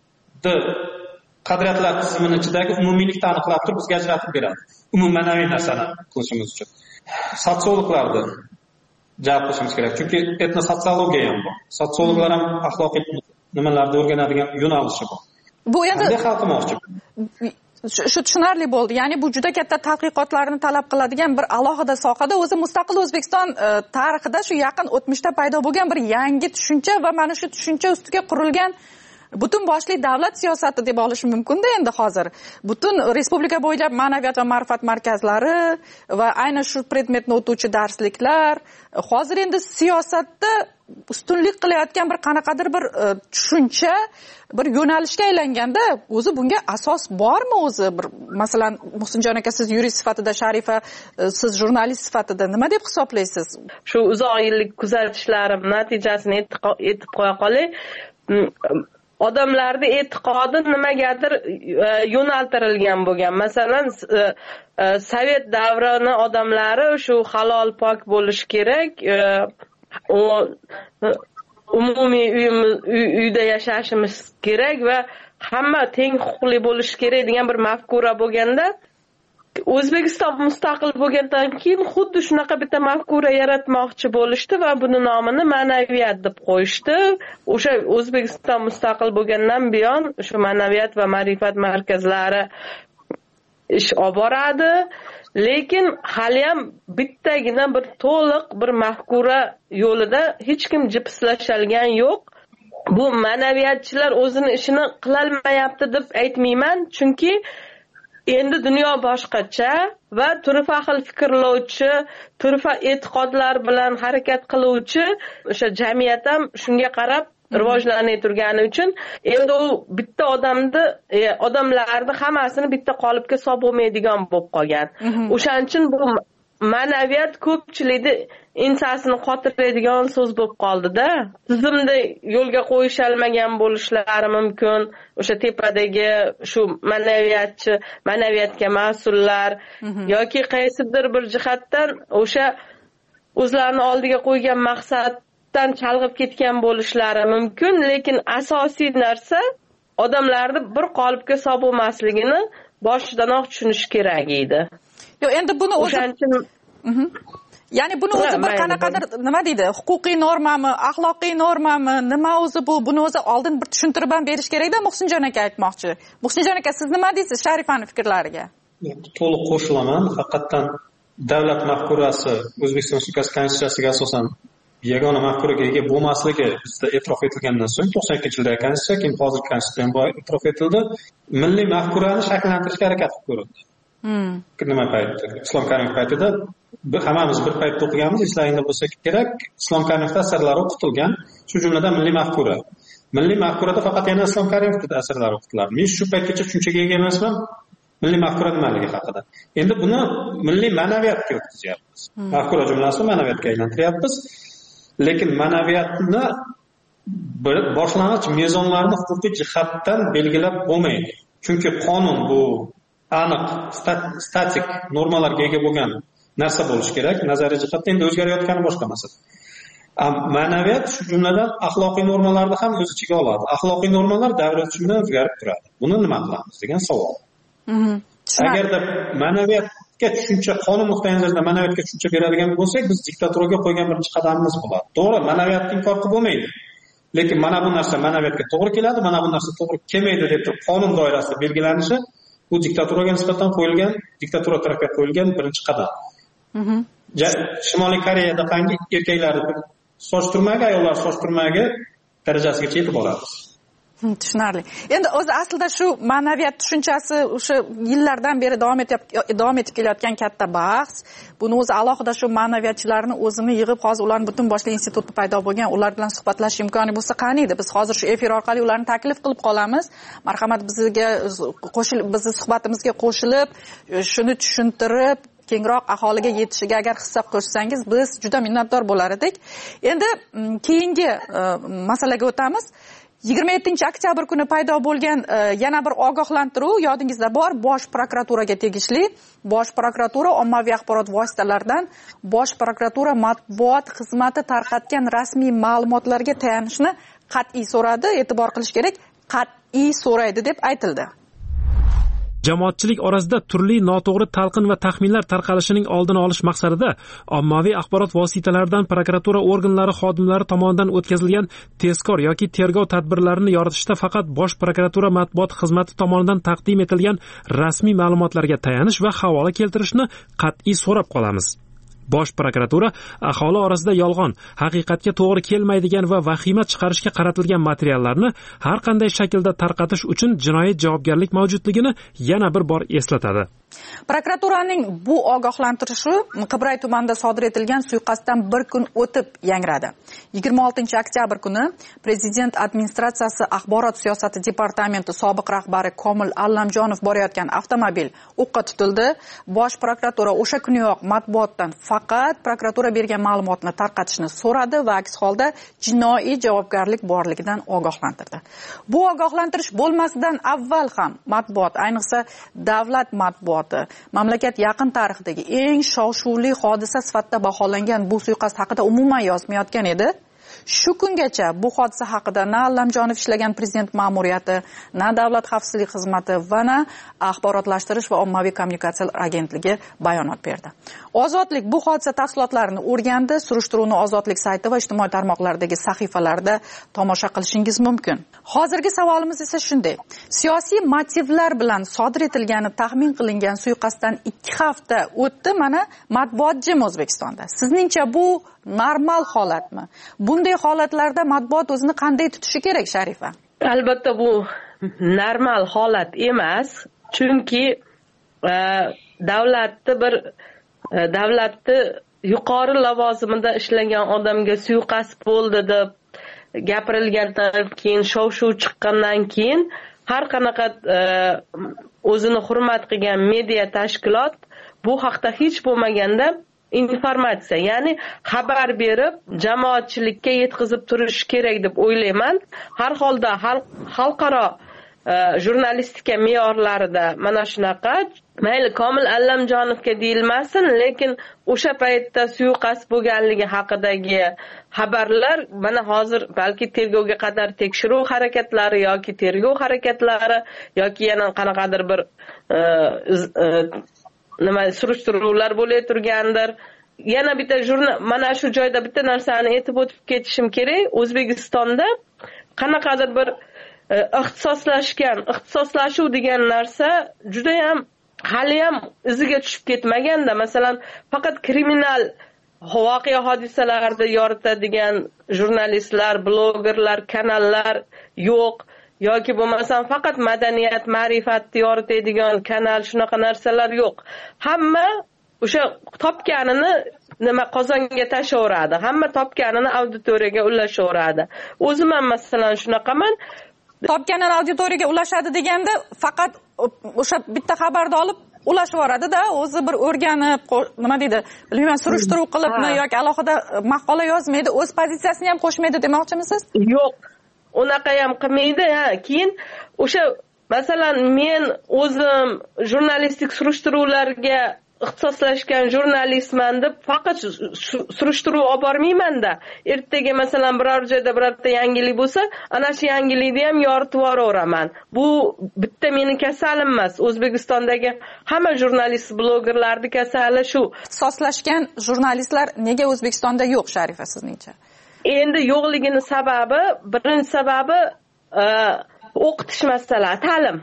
qadriyatlar tizimining ichidagi umumiylikni aniqlab turib bizga ajratib beradi. Umum ma'naviy narsani qilishimiz uchun. Sotsiologlarni jalb qilishimiz kerak. Chunki etnosotsiologiya ham bor. Sotsiologlar ham axloqiy nimalarni o'rganadigan yo'nalishi bor. Bu endi xalqimoqchi. Shu tushunarli bo'ldi. Ya'ni bu juda katta tadqiqotlarni talab qiladigan bir alohida sohada, o'zi mustaqil O'zbekiston tarixida shu yaqin o'tmishda paydo bo'lgan bir yangi tushuncha va mana shu tushuncha ustiga qurilgan butun boshli davlat siyosati deb olish mumkin-da endi hozir. Butun respublika bo'ylab ma'naviyat va ma'rifat markazlari va ayni shu predmetni o'tuvchi darsliklar hozir endi siyosatda ustunlik qilayotgan bir qanaqadir bir tushuncha, bir yo'nalishga aylanganda, o'zi bunga asos bormi o'zi? Bir masalan, Muhsinjon aka, siz yurist sifatida, Sharifa siz jurnalist sifatida nima deb hisoblaysiz? Shu uzoq yillik kuzatishlarim natijasini aytib qo'ya qolay. Odamlarning e'tiqodi nimagadir yo'naltirilgan bo'lgan. Masalan, sovet davrini odamlari shu halol pok bo'lishi kerak, umumiy uyda yashashimiz kerak va hamma teng huquqli bo'lishi kerak degan bir mafkura bo'lganda, O'zbekiston mustaqil bo'lgandan keyin xuddi shunaqa bitta mafkura yaratmoqchi bo'lishdi va buni nomini ma'naviyat deb qo'yishdi. O'sha O'zbekiston mustaqil bo'lgandan buyon shu ma'naviyat va ma'rifat markazlari ish olib boradi, lekin haliyam bittagina bir to'liq bir mafkura yo'lida hech kim jipslashgan yo'q. Bu ma'naviyatchilar o'zini ishini qilolmayapti deb aytmayman, chunki endi dunyo boshqacha va turfa xil fikrlovchi, turfa e'tiqodlar bilan harakat qiluvchi o'sha jamiyat ham shunga qarab rivojlanib turgani uchun endi u bitta odamlarni hammasini bitta qolipga solib bo'lmaydigan bo'lib qolgan. O'shaning uchun bu ma'naviyat ko'pchilikni ensasini qotiradigan so'z bo'lib qoldi-da. Tizimda yo'lga qo'yishalmagan bo'lishlari mumkin. O'sha tepadagi shu ma'naviyatga mas'ullar yoki qaysidir bir jihatdan o'sha o'zlarini oldiga qo'ygan maqsaddan chalg'ib ketgan bo'lishlari mumkin, lekin asosiy narsa odamlarni bir qolipga solib bo'lmasligini boshidanoq tushunish kerak edi. Yo'q, endi buni o'zi ya'ni buni o'zi bir qanaqadir nima deydi, huquqiy normami, axloqiy normami, nima o'zi bu? Buni o'zi oldin bir tushuntirib ham berish kerak-da, Muhsinjon aka aytmoqchi. Muhsinjon aka, siz nima deysiz Sharifani fikrlariga? To'liq qo'shilaman. Haqiqatan davlat mafkurasi O'zbekiston Respublikasi Konstitutsiyasiga asosan yagona mafkuraga ega bo'lmasligi bizda e'tirof etilgandan so'ng 92-yildagi konstitutsiya, keyin hozirgi konstitutsiya ham e'tirof etildi. Milliy mafkurani shakllantirishga harakat qilib ko'rildi. Nima paytda? Islom Karimov paytida hammamiz bir paytda o'qiganmiz, eslaringda bo'lsa kerak, Islom Karimovning asarlari o'qitilgan, shu jumladan milliy mafkura. Milliy mafkurada faqat yana Islom Karimovning asarlari o'qitilardi. Men shu paytgacha tushunchaga ega emasman milliy mafkura nimaligi haqida. Endi buni milliy ma'naviyatga o'tkazyapmiz. Mafkura jumlasini ma'naviyatga aylantiryapmiz. Lekin ma'naviyatni boshlang'ich mezonlarini huquqiy jihatdan belgilab bo'lmaydi. Chunki qonun bu aniq, statik normalarga ega bo'lgan narsa bo'lishi kerak. Nazariy jihatdan endi o'zgarayotgani boshqa masala. Ma'naviyat shu jumladan axloqiy normalarni ham o'z ichiga oladi. Axloqiy normalar davr o'tishi bilan o'zgarib turadi. Buni nima qilamiz degan savol. Agarda ma'naviyatga tushuncha, qonun nuqtai nazaridan ma'naviyatga tushuncha beradigan bo'lsak, biz diktaturaga qo'ygan birinchi qadamimiz bo'ladi. To'g'ri, ma'naviyatni inkor qilib bo'lmaydi. Lekin mana bu narsa ma'naviyatga to'g'ri keladi, mana bu narsa to'g'ri kelmaydi deb turib qonun doirasida belgilanishi bu diktaturaga nisbatan qo'yilgan, diktatura tarafga qo'yilgan birinchi qadam. Shimoliy Koreyada qangi erkaklarni soch turmagi, ayollar soch turmagi darajasigacha yetib boradi. Tushunarli. Endi o'zi aslida shu ma'naviyat tushunchasi o'sha yillardan beri davom etib kelayotgan katta bahs. Buni o'zi alohida shu ma'naviyatchilarni o'zini yig'ib, hozir ularning butun boshli instituti paydo bo'lgan, ular bilan suhbatlashish imkoni bo'lsa qani edi. Biz hozir shu efir orqali ularni taklif qilib qolamiz. Marhamat, bizni suhbatimizga qo'shilib, shuni tushuntirib, kengroq aholiga yetishiga agar hissa qo'shsangiz, biz juda minnatdor bo'lar edik. Endi keyingi masalaga o'tamiz. 27-oktyabr kuni paydo bo'lgan yana bir ogohlantiruv yodingizda bor, Bosh prokuraturaga tegishli. Bosh prokuratura ommaviy axborot vositalaridan Bosh prokuratura matbuot xizmati tarqatgan rasmiy ma'lumotlarga tayanishni qat'iy so'radi. E'tibor qilish kerak, qat'iy so'raydi deb aytildi. Jamoatchilik orasida turli noto'g'ri talqin va taxminlar tarqalishining oldini olish maqsadida ommaviy axborot vositalaridan prokuratura organlari xodimlari tomonidan o'tkazilgan tezkor yoki tergov tadbirlarini yoritishda faqat Bosh prokuratura matbuot xizmati tomonidan taqdim etilgan rasmiy ma'lumotlarga tayanish va havola keltirishni qat'iy so'rab qolamiz. Bosh prokuratura aholi orasida yolg'on, haqiqatga to'g'ri kelmaydigan va vahima chiqarishga qaratilgan materiallarni har qanday shaklda tarqatish uchun jinoiy javobgarlik mavjudligini yana bir bor eslatadi. Prokuraturaning bu ogohlantirishi Qibray tumanida sodir etilgan suiqasddan bir kun o'tib yangradi. 26-oktyabr kuni Prezident administratsiyasi axborot siyosati departamenti sobiq rahbari Komil Allamjonov borayotgan avtomobil o'qqa tutildi. Bosh prokuratura o'sha kuniyoq matbuotdan faqat prokuratura bergan ma'lumotni tarqatishni so'radi va aks holda jinoiy javobgarlik borligidan ogohlantirdi. Bu ogohlantirish bo'lmasidan avval ham matbuot, ayniqsa davlat matbuoti, mamlakat yaqin tarixidagi eng shov-shuvli hodisa sifatida baholangan bu suiqasd haqida umuman yozmayotgan edi. shu kungacha bu hodisa haqida na Allamjonov ishlagan prezident ma'muriyati, na davlat xavfsizlik xizmati va na axborotlashtirish va ommaviy kommunikatsiyalar agentligi bayonot berdi. Ozodlik bu hodisa tafsilotlarini o'rgandi. Surishtiruvni Ozodlik sayti va ijtimoiy tarmoqlardagi sahifalarda tomosha qilishingiz mumkin. Hozirgi savolimiz esa shunday: siyosiy motivlar bilan sodir etilgani taxmin qilingan suiqasddan 2 hafta o'tdi, mana matbuot jim O'zbekistonda. Sizningcha bu normal holatmi? Bunday holatlarda matbuot o'zini qanday tutishi kerak, Sharifa? Albatta bu normal holat emas, chunki davlatni yuqori lavozimida ishlagan odamga suiqasd bo'ldi deb gapirilgandan keyin, shov-shuv chiqqandan keyin har qanaqa o'zini hurmat qilgan media tashkilot bu haqda hech bo'lmaganda informatsiya, ya'ni xabar berib jamoatchilikka yetkazib turish kerak deb o'ylayman. Har holda xalqaro jurnalistika me'yorlarida mana shunaqa, mayli Komil Allamjonovga deyilmasin, lekin o'sha paytda suiqasd bo'lganligi haqidagi xabarlar mana hozir balki tergovga qadar tekshiruv harakatlari yoki tergov harakatlari yoki yana qanaqadir bir surishtiruvlar bo'lib turgandir. Yana bitta mana shu joyda bitta narsani aytib o'tib ketishim kerak. O'zbekistonda qanaqadir bir ixtisoslashuv degan narsa juda ham hali ham iziga tushib ketmaganda, masalan, faqat kriminal voqea hodisalarda yoritadigan jurnalistlar, blogerlar, kanallar yo'q, yoki bo'lmasam faqat madaniyat, ma'rifatni yoritadigan kanal, shunaqa narsalar yo'q. Hamma o'sha topganini qozonga tashaveradi. Hamma topganini auditoriyaga ulashaveradi. O'zim ham masalan shunaqaman. Topganini auditoriyaga ulashadi deganda faqat o'sha bitta xabarni olib ulashib yuboradi-da, o'zi bir o'rganib, nima deydi, bilmayman, surishtiruv qilibmi yoki alohida maqola yozmaydi, o'z pozitsiyasini ham qo'shmaydi demoqchimisiz? Yo'q. Unaqa ham qilmaydi. Keyin o'sha masalan men o'zim jurnalistik surishtiruvlarga ixtisoslashgan jurnalistman deb faqat surishtiruv olib bormayman-da. Ertaga masalan biror joyda birorta yangilik bo'lsa, ana shu yangilikni ham yoritib yuboraman. Bu bitta meni kasalim emas. O'zbekistondagi hamma jurnalist, blogerlarning kasali shu. Ixtisoslashgan jurnalistlar nega O'zbekistonda yo'q, Sharifa, sizningcha? Endi yo'qligini sababi, birinchi sababi o'qitish masalasi, ta'lim.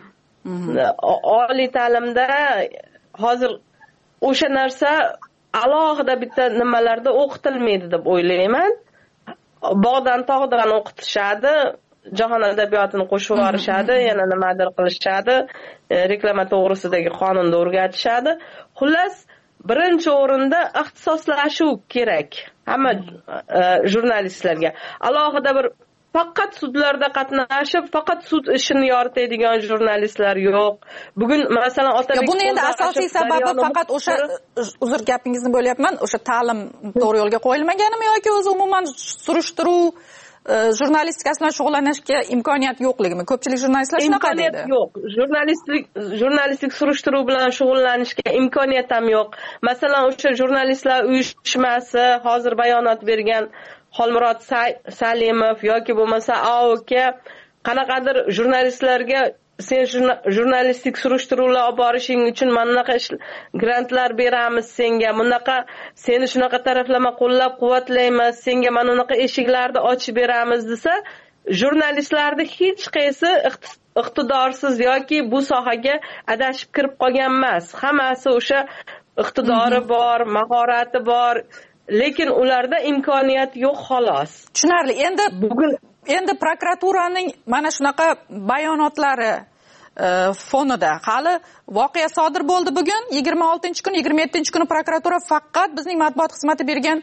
Oliy ta'limda hozir o'sha narsa alohida bitta nimalarda o'qitilmaydi deb o'ylayman. Bog'dan tog'dan o'qitishadi, jahon adabiyotini qo'shib yuborishadi, yana nimadir qilishadi, reklama to'g'risidagi qonunni o'rgatishadi. Xullas, birinchi o'rinda ixtisoslashuv kerak hamma jurnalistlarga. Alohida bir faqat sudlarda qatnashib, faqat sud ishini yoritadigan jurnalistlar yo'q. Bugun masalan Otabek buni endi asosiy sababi faqat o'sha, uzr gapingizni bo'lyapman, o'sha ta'lim to'g'ri yo'lga qo'yilmaganimi yoki o'zi umuman surishtiruv jurnalistikasi bilan shug'ullanishga imkoniyat yo'qligimi? Ko'pchilik jurnalistlar shunaqa deydi. Imkoniyat yo'q. Jurnalistik surishtiruv bilan shug'ullanishga imkoniyat ham yo'q. Masalan, o'sha jurnalistlar uyushmasi hozir bayonot bergan Xolmurod Salimov yoki bo'lmasa AOK qanaqadir jurnalistlarga sen jurnalistik surishtiruvlar olib borishing uchun mana bunaqa grantlar beramiz senga, bunaqa seni shunaqa taraflama qo'llab-quvvatlaymiz, senga mana bunaqa eshiklarni ochib beramiz desa, jurnalistlarning hech qaysi iqtidorsiz yoki bu sohaga adashib kirib qolgan emas. Hammasi o'sha iqtidori bor, mahorati bor, lekin ularda imkoniyat yo'q xolos. Tushunarli. Endi prokuraturaning mana shunaqa bayonotlari fonida hali voqea sodir bo'ldi bugun 26-kun, 27-kuni prokuratura faqat bizning matbuot xizmati bergan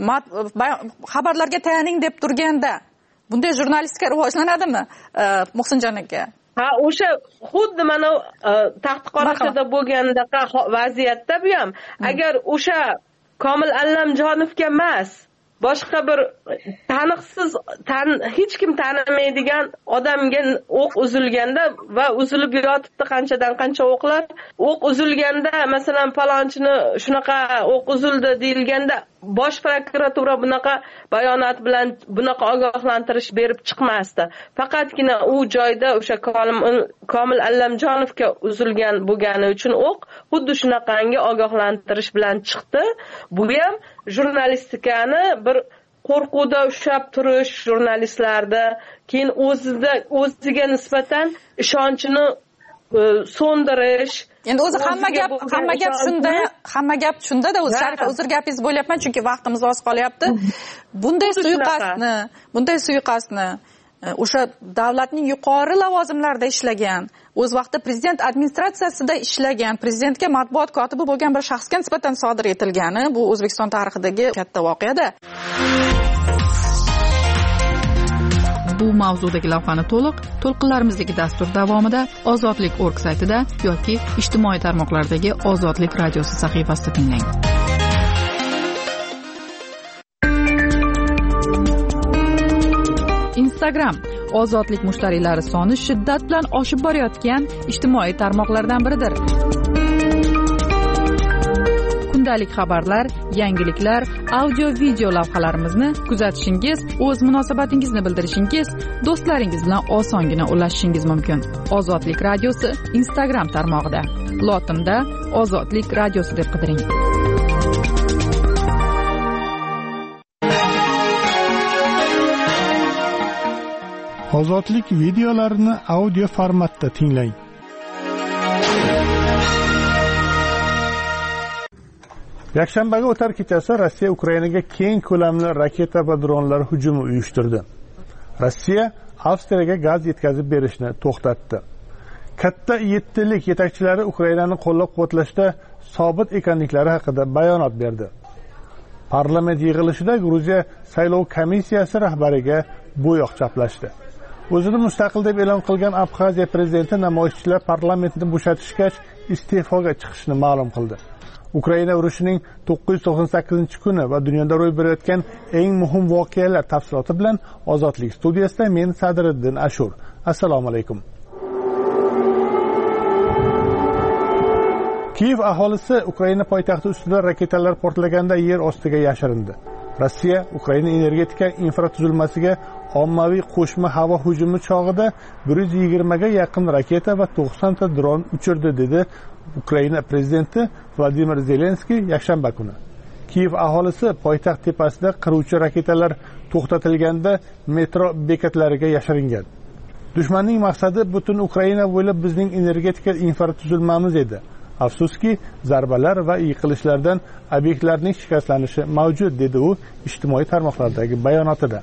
xabarlarga tayaning deb turganda bunday jurnalistika rivojlanadimi, Muhsinjon aka? O'sha xuddi mana Taxtqorachoda bo'lgandaqa vaziyatda bu ham agar o'sha Komil Allamjonovga emas, boshqa bir taniqsiz, hech kim tanimaydigan odamga o'q uzilganda va uzilib yotibdi qanchadan qancha o'qlar. O'q uzilganda, masalan, palonchini shunaqa o'q uzildi deyilganda, bosh prokuratura bunaqa bayonot bilan bunaqa ogohlantirish berib chiqmasdi. Faqatgina u joyda o'sha Komil Allamjonovga uzilgan bo'lgani uchun o'q xuddi shunaqangi ogohlantirish bilan chiqdi. Bu ham jurnalistikani bir qo'rquvda ushlab turish jurnalistlarda, keyin o'ziga nisbatan ishonchini so'ndirish. Endi o'zi hamma gap shunda-da o'zi Sharifa uzr gapingiz bo'lyapman, chunki vaqtimiz oz qolyapti. Bunday suiqasdni o'sha davlatning yuqori lavozimlarida ishlagan, o'z vaqtida prezident administratsiyasida ishlagan, prezidentga matbuot kotibi bo'lgan bir shaxsga nisbatan sodir etilgani bu O'zbekiston tarixidagi katta voqeada. Bu mavzudagi lavhani to'lqinlarimizdagi dastur davomida ozodlik.org saytida yoki ijtimoiy tarmoqlardagi Ozodlik radiosi sahifasida tinglang. Instagram ozodlik mushtariylari soni shiddat bilan oshib borayotgan ijtimoiy tarmoqlardan biridir. Kundalik xabarlar, yangiliklar, audio-video lavhalarimizni kuzatishingiz, o'z munosabatingizni bildirishingiz, do'stlaringiz bilan osongina ulashishingiz mumkin. Ozodlik radiosi Instagram tarmog'ida. Lotinda Ozodlik radiosi deb qidiring. Ozodlik videolarini audio formatda tinglang. Yakshanbaga o'tar kechasi Rossiya Ukrainaga keng ko'lamli raketa va dronlar hujumi uyushtirdi. Rossiya Avstriyaga gaz yetkazib berishni to'xtatdi. Katta yettilik yetakchilari Ukrainani qo'llab-quvvatlashda sobit ekanliklari haqida bayonot berdi. Parlament yig'ilishida Gruziya saylov komissiyasi rahbariga bo'yoq chaplashdi. O'zini mustaqil deb e'lon qilgan Abxaziya prezidenti namoyishchilar parlamentni bo'shatishgach iste'foga chiqishni ma'lum qildi. Ukraina urushining 998-kuni va dunyoda ro'y berayotgan eng muhim voqealar tafsiloti bilan Ozodlik studiyasida men Sadriddin Ashur. Assalomu alaykum. Kiev aholisi Ukraina poytaxti ustida raketalar portlaganda yer ostiga yashirindi. Rossiya Ukraina energetika infratuzilmasiga ommaviy qo'shma havo hujumi chog'ida 120 ga yaqin raketa va 90 ta dron uchirdi dedi Ukraina prezidenti Vladimir Zelenskiy yakshanba kuni. Kiev aholisi poytaxt tepasida qiruvchi raketalar to'xtatilganda metro bekatlariga yashiringan. Dushmanning maqsadi butun Ukraina bo'ylab bizning energetika infratuzilmamiz edi. Afsuski, zarbalar va yiqilishlardan obyektlarning shikastlanishi mavjud, dedi u ijtimoiy tarmoqlardagi bayonotida.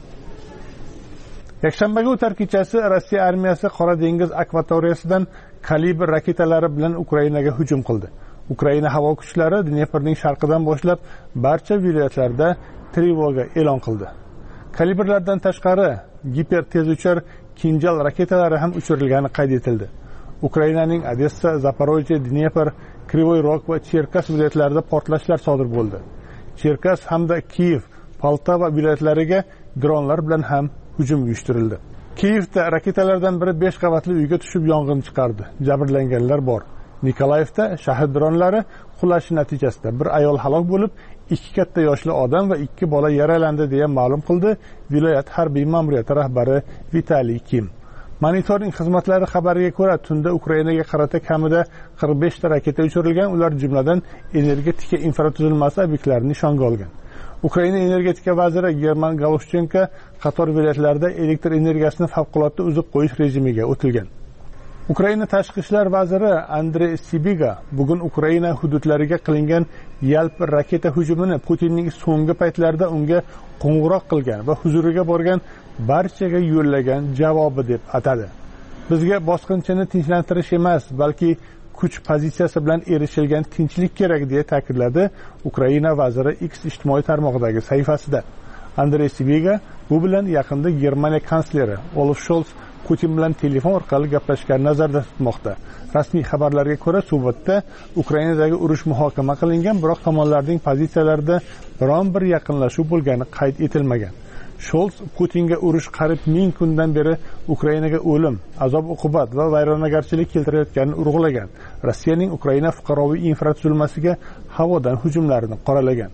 Yakshanbaga o'tar kechasi Rossiya armiyasi Qora dengiz akvatoriyasidan kalibr raketalari bilan Ukrainaga hujum qildi. Ukraina havo kuchlari Dneprning sharqidan boshlab barcha viloyatlarda trevoga e'lon qildi. Kalibrlardan tashqari giper tezuchar Kinjal raketalari ham uchirilgani qayd etildi. Ukrainaning Odessa, Zaporojye, Dnepr, Krivoy Rog va Cherkas viloyatlarida portlashlar sodir bo'ldi. Cherkas hamda Kiev, Poltava viloyatlariga dronlar bilan ham hujum uyushtirildi. Kievda raketalardan biri 5 qavatli uyga tushib yong'in chiqardi. Jabrlanganlar bor. Nikolayevda shahar dronlari qulashi natijasida bir ayol halok bo'lib, 2 katta yoshli odam va 2 bola yaralandi deya ma'lum qildi viloyat harbiy ma'muriyati rahbari Vitaliy Kim. Monitoring xizmatlari xabariga ko'ra, tunda Ukrainaga qarata kamida 45 ta raketa uchirilgan, ular jumladan energetika infratuzilmasi obyektlarini nishonga olgan. Ukraina energetika vaziri German Galushchenko qator viloyatlarda elektr energiyasini favqulodda uzib qo'yish rejimiga o'tilgan. Ukraina tashqi ishlar vaziri Andrey Sibiga bugun Ukraina hududlariga qilingan yalpi raketa hujumini Putinning so'nggi paytlarda unga qo'ng'iroq qilgan va huzuriga borgan barchaga yo'llagan javobi deb atadi. Bizga bosqinchini tinchlantirish emas, balki kuch pozitsiyasi bilan erishilgan tinchlik kerak deya ta'kidladi Ukraina vaziri X ijtimoiy tarmog'idagi sahifasida. Andrey Sibiga bu bilan yaqinda Germaniya kansleri Olaf Scholz Putin bilan telefon orqali gaplashgan nazarda tutmoqda. Rasmiy xabarlarga ko'ra, suhbatda Ukrainadagi urush muhokama qilingan, biroq tomonlarning pozitsiyalarida biron bir yaqinlashuv bo'lgani qayd etilmagan. Scholz Putinga urush qarib 1000 kundan beri Ukrainaga o'lim, azob-uqubat va vayronagarchilik keltirayotganini urg'ulagan. Rossiyaning Ukraina fuqaroviy infratuzilmasiga havodan hujumlarini qoralagan.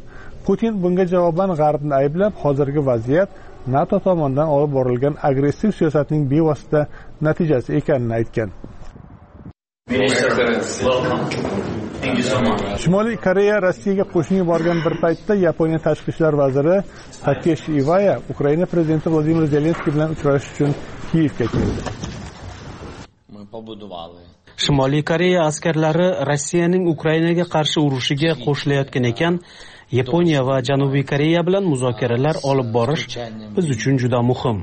Putin bunga javoban G'arbni ayblab, hozirgi vaziyat NATO tomonidan olib borilgan agressiv siyosatning bevosita natijasi ekanini aytgan. Shimoliy Koreya Rossiyaga qo'shin yuborgan bir paytda Yaponiya tashqi ishlar vaziri Takeshi Iwaya Ukraina prezidenti Vladimir Zelenskiy bilan uchrashish uchun Kiyevga keldi. Shimoliy Koreya askarlari Rossiyaning Ukrainaga qarshi urushiga qo'shilayotgan ekan, Yaponiya va Janubiy Koreya bilan muzokaralar olib borish biz uchun juda muhim.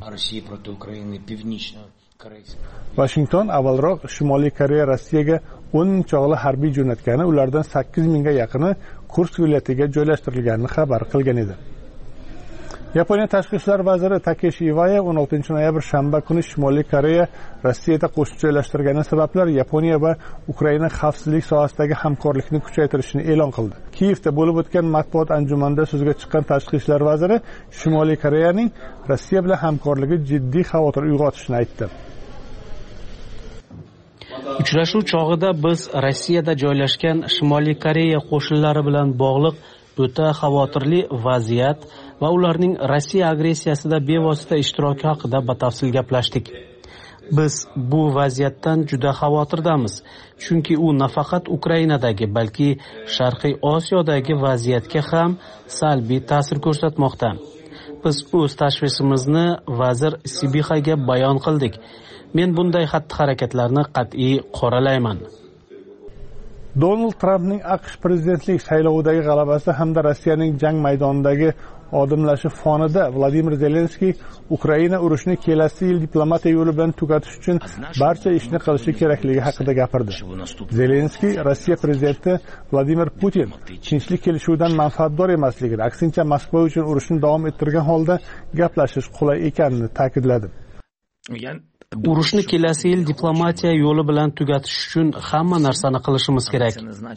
Washington avvalroq Shimoliy Koreya Rossiyaga 10 ming chog'li harbiy jo'natgani, ulardan 8 mingga yaqini Kursk viloyatiga joylashtirilganini xabar qilgan edi. Yaponiya tashqi ishlar vaziri Takeshi Iwaya 16 noyabr shanba kuni Shimoliy Koreya Rossiyada qo'shin joylashtirgani sabablar Yaponiya va Ukraina xavfsizlik sohasidagi hamkorlikni kuchaytirishini e'lon qildi. Kiyevda bo'lib o'tgan matbuot anjumanida so'zga chiqqan tashqi ishlar vaziri Shimoliy Koreyaning Rossiya bilan hamkorligi jiddiy xavotir uyg'otishini aytdi. Uchrashuv chog'ida biz Rossiyada joylashgan Shimoliy Koreya qo'shinlari bilan bog'liq o'ta xavotirli vaziyat va ularning Rossiya agressiyasida bevosita ishtiroki haqida batafsil gaplashdik. Biz bu vaziyatdan juda xavotirdamiz, chunki u nafaqat Ukrainadagi, balki Sharqiy Osiyodagi vaziyatga ham salbiy ta'sir ko'rsatmoqda. Biz o'z tashvishimizni vazir Sibixaga bayon qildik. Men bunday xatti-harakatlarni qat'iy qoralayman. Donald Trampning AQSh prezidentlik saylovidagi g'alabasi hamda Rossiyaning jang maydonidagi odimlashi fonida Vladimir Zelenskiy Ukraina urushini kelasi yil diplomatiya yo'li bilan tugatish uchun barcha ishni qilishi kerakligi haqida gapirdi. Zelenskiy Rossiya prezidenti Vladimir Putin tinchlik kelishuvidan manfaatdor emasligini, aksincha Moskva uchun urushni davom ettirgan holda gaplashish qulay ekanini ta'kidladi. Urushni kelasi yil diplomatiya yo'li bilan tugatish uchun hamma narsani qilishimiz kerak.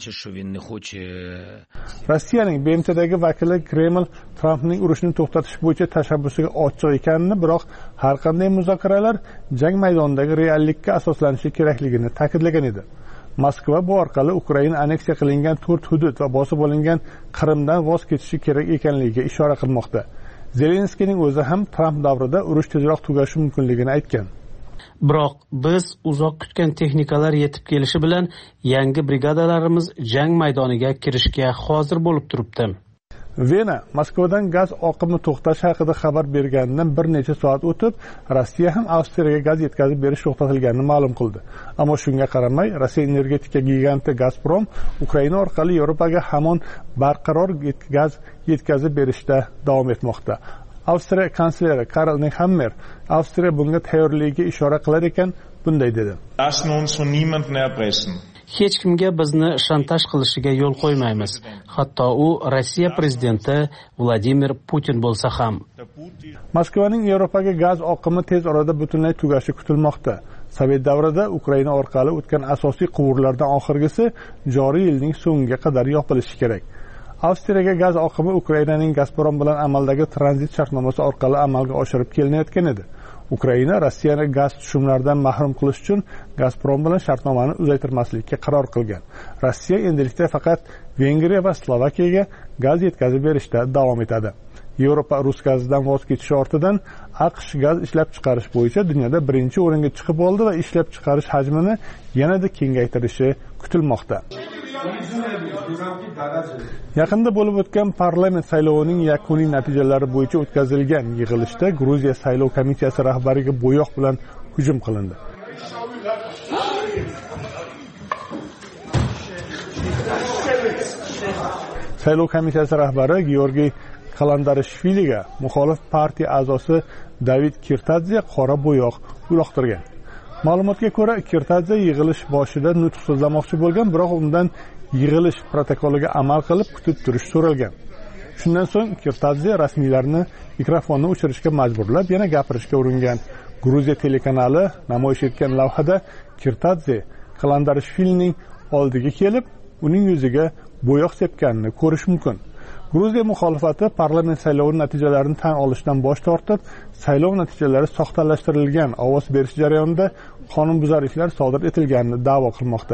Rossiyaning BMTdagi vakili Kreml Trampning urushni to'xtatish bo'yicha tashabbusiga ochiq ekanini, biroq har qanday muzokaralar jang maydonidagi reallikka asoslanishi kerakligini ta'kidlagan edi. Moskva bu orqali Ukraina aneksiya qilingan 4 hudud va bosib olingan Qrimdan voz kechishi kerak ekanligiga ishora qilmoqda. Zelenskiyning o'zi ham Tramp davrida urush tezroq tugashi mumkinligini aytgan. Biroq biz uzoq kutgan texnikalar yetib kelishi bilan yangi brigadalarimiz jang maydoniga kirishga hozir bo'lib turibdi. Vena Moskvadan gaz oqimi to'xtashi haqida xabar berganidan bir necha soat o'tib, Rossiya ham Avstriyaga gaz yetkazib berish to'xtatilganini ma'lum qildi. Ammo shunga qaramay, Rossiya energetika giganti Gazprom Ukraina orqali Yevropaga hamon barqaror gaz yetkazib berishda davom etmoqda. Avstriya kansleri Karl Nehammer Avstriya bunga tayyorligiga ishora qilar ekan, bunday dedi. Hech kimga bizni shantaj qilishiga yo'l qo'ymaymiz. Hatto u Rossiya prezidenti Vladimir Putin bo'lsa ham. Moskvaning Yevropaga gaz oqimi tez orada butunlay tugashi kutilmoqda. Sovet davrida Ukraina orqali o'tgan asosiy quvurlardan oxirgisi joriy yilning so'ngiga qadar yopilishi kerak. Avstriyaga gaz oqimi Ukrainaning Gazprom bilan amaldagi tranzit shartnomasi orqali amalga oshirib kelinayotgan edi. Ukraina Rossiyani gaz tushumlaridan mahrum qilish uchun Gazprom bilan shartnomani uzaytirmaslikka qaror qilgan. Rossiya endilikda faqat Vengriya va Slovakiyaga gaz yetkazib berishda davom etadi. Yevropa rus gazidan voz kechishi ortidan AQSh gaz ishlab chiqarish bo'yicha dunyoda birinchi o'ringa chiqib oldi va ishlab chiqarish hajmini yanada kengaytirishi kutilmoqda. Yaqinda bo'lib o'tgan parlament saylovining yakuniy natijalari bo'yicha o'tkazilgan yig'ilishda Gruziya saylov komissiyasi rahbariga bo'yoq bilan hujum qilindi. Saylov komissiyasi rahbari Georgiy Kalandarishviliga muxolif partiya a'zosi David Kirtadze qora bo'yoq uloqtirgan. Ma'lumotga ko'ra, Kirtadze yig'ilish boshida nutq so'zlamoqchi bo'lgan, biroq undan yig'ilish protokoliga amal qilib kutib turish so'ralgan. Shundan so'ng Kirtadze rasmiylarni mikrofonni o'chirishga majburlab, yana gapirishga uringan. Gruziya telekanali namoyish etgan lavhada Kirtadze Kalandarishvilining oldiga kelib, uning yuziga bo'yoq sepganini ko'rish mumkin. Gruziya muxolifati parlament saylovi natijalarini tan olishdan bosh tortib, saylov natijalari soxtalashtirilgan ovoz berish jarayonida qonunbuzarliklar sodir etilganini da'vo qilmoqda.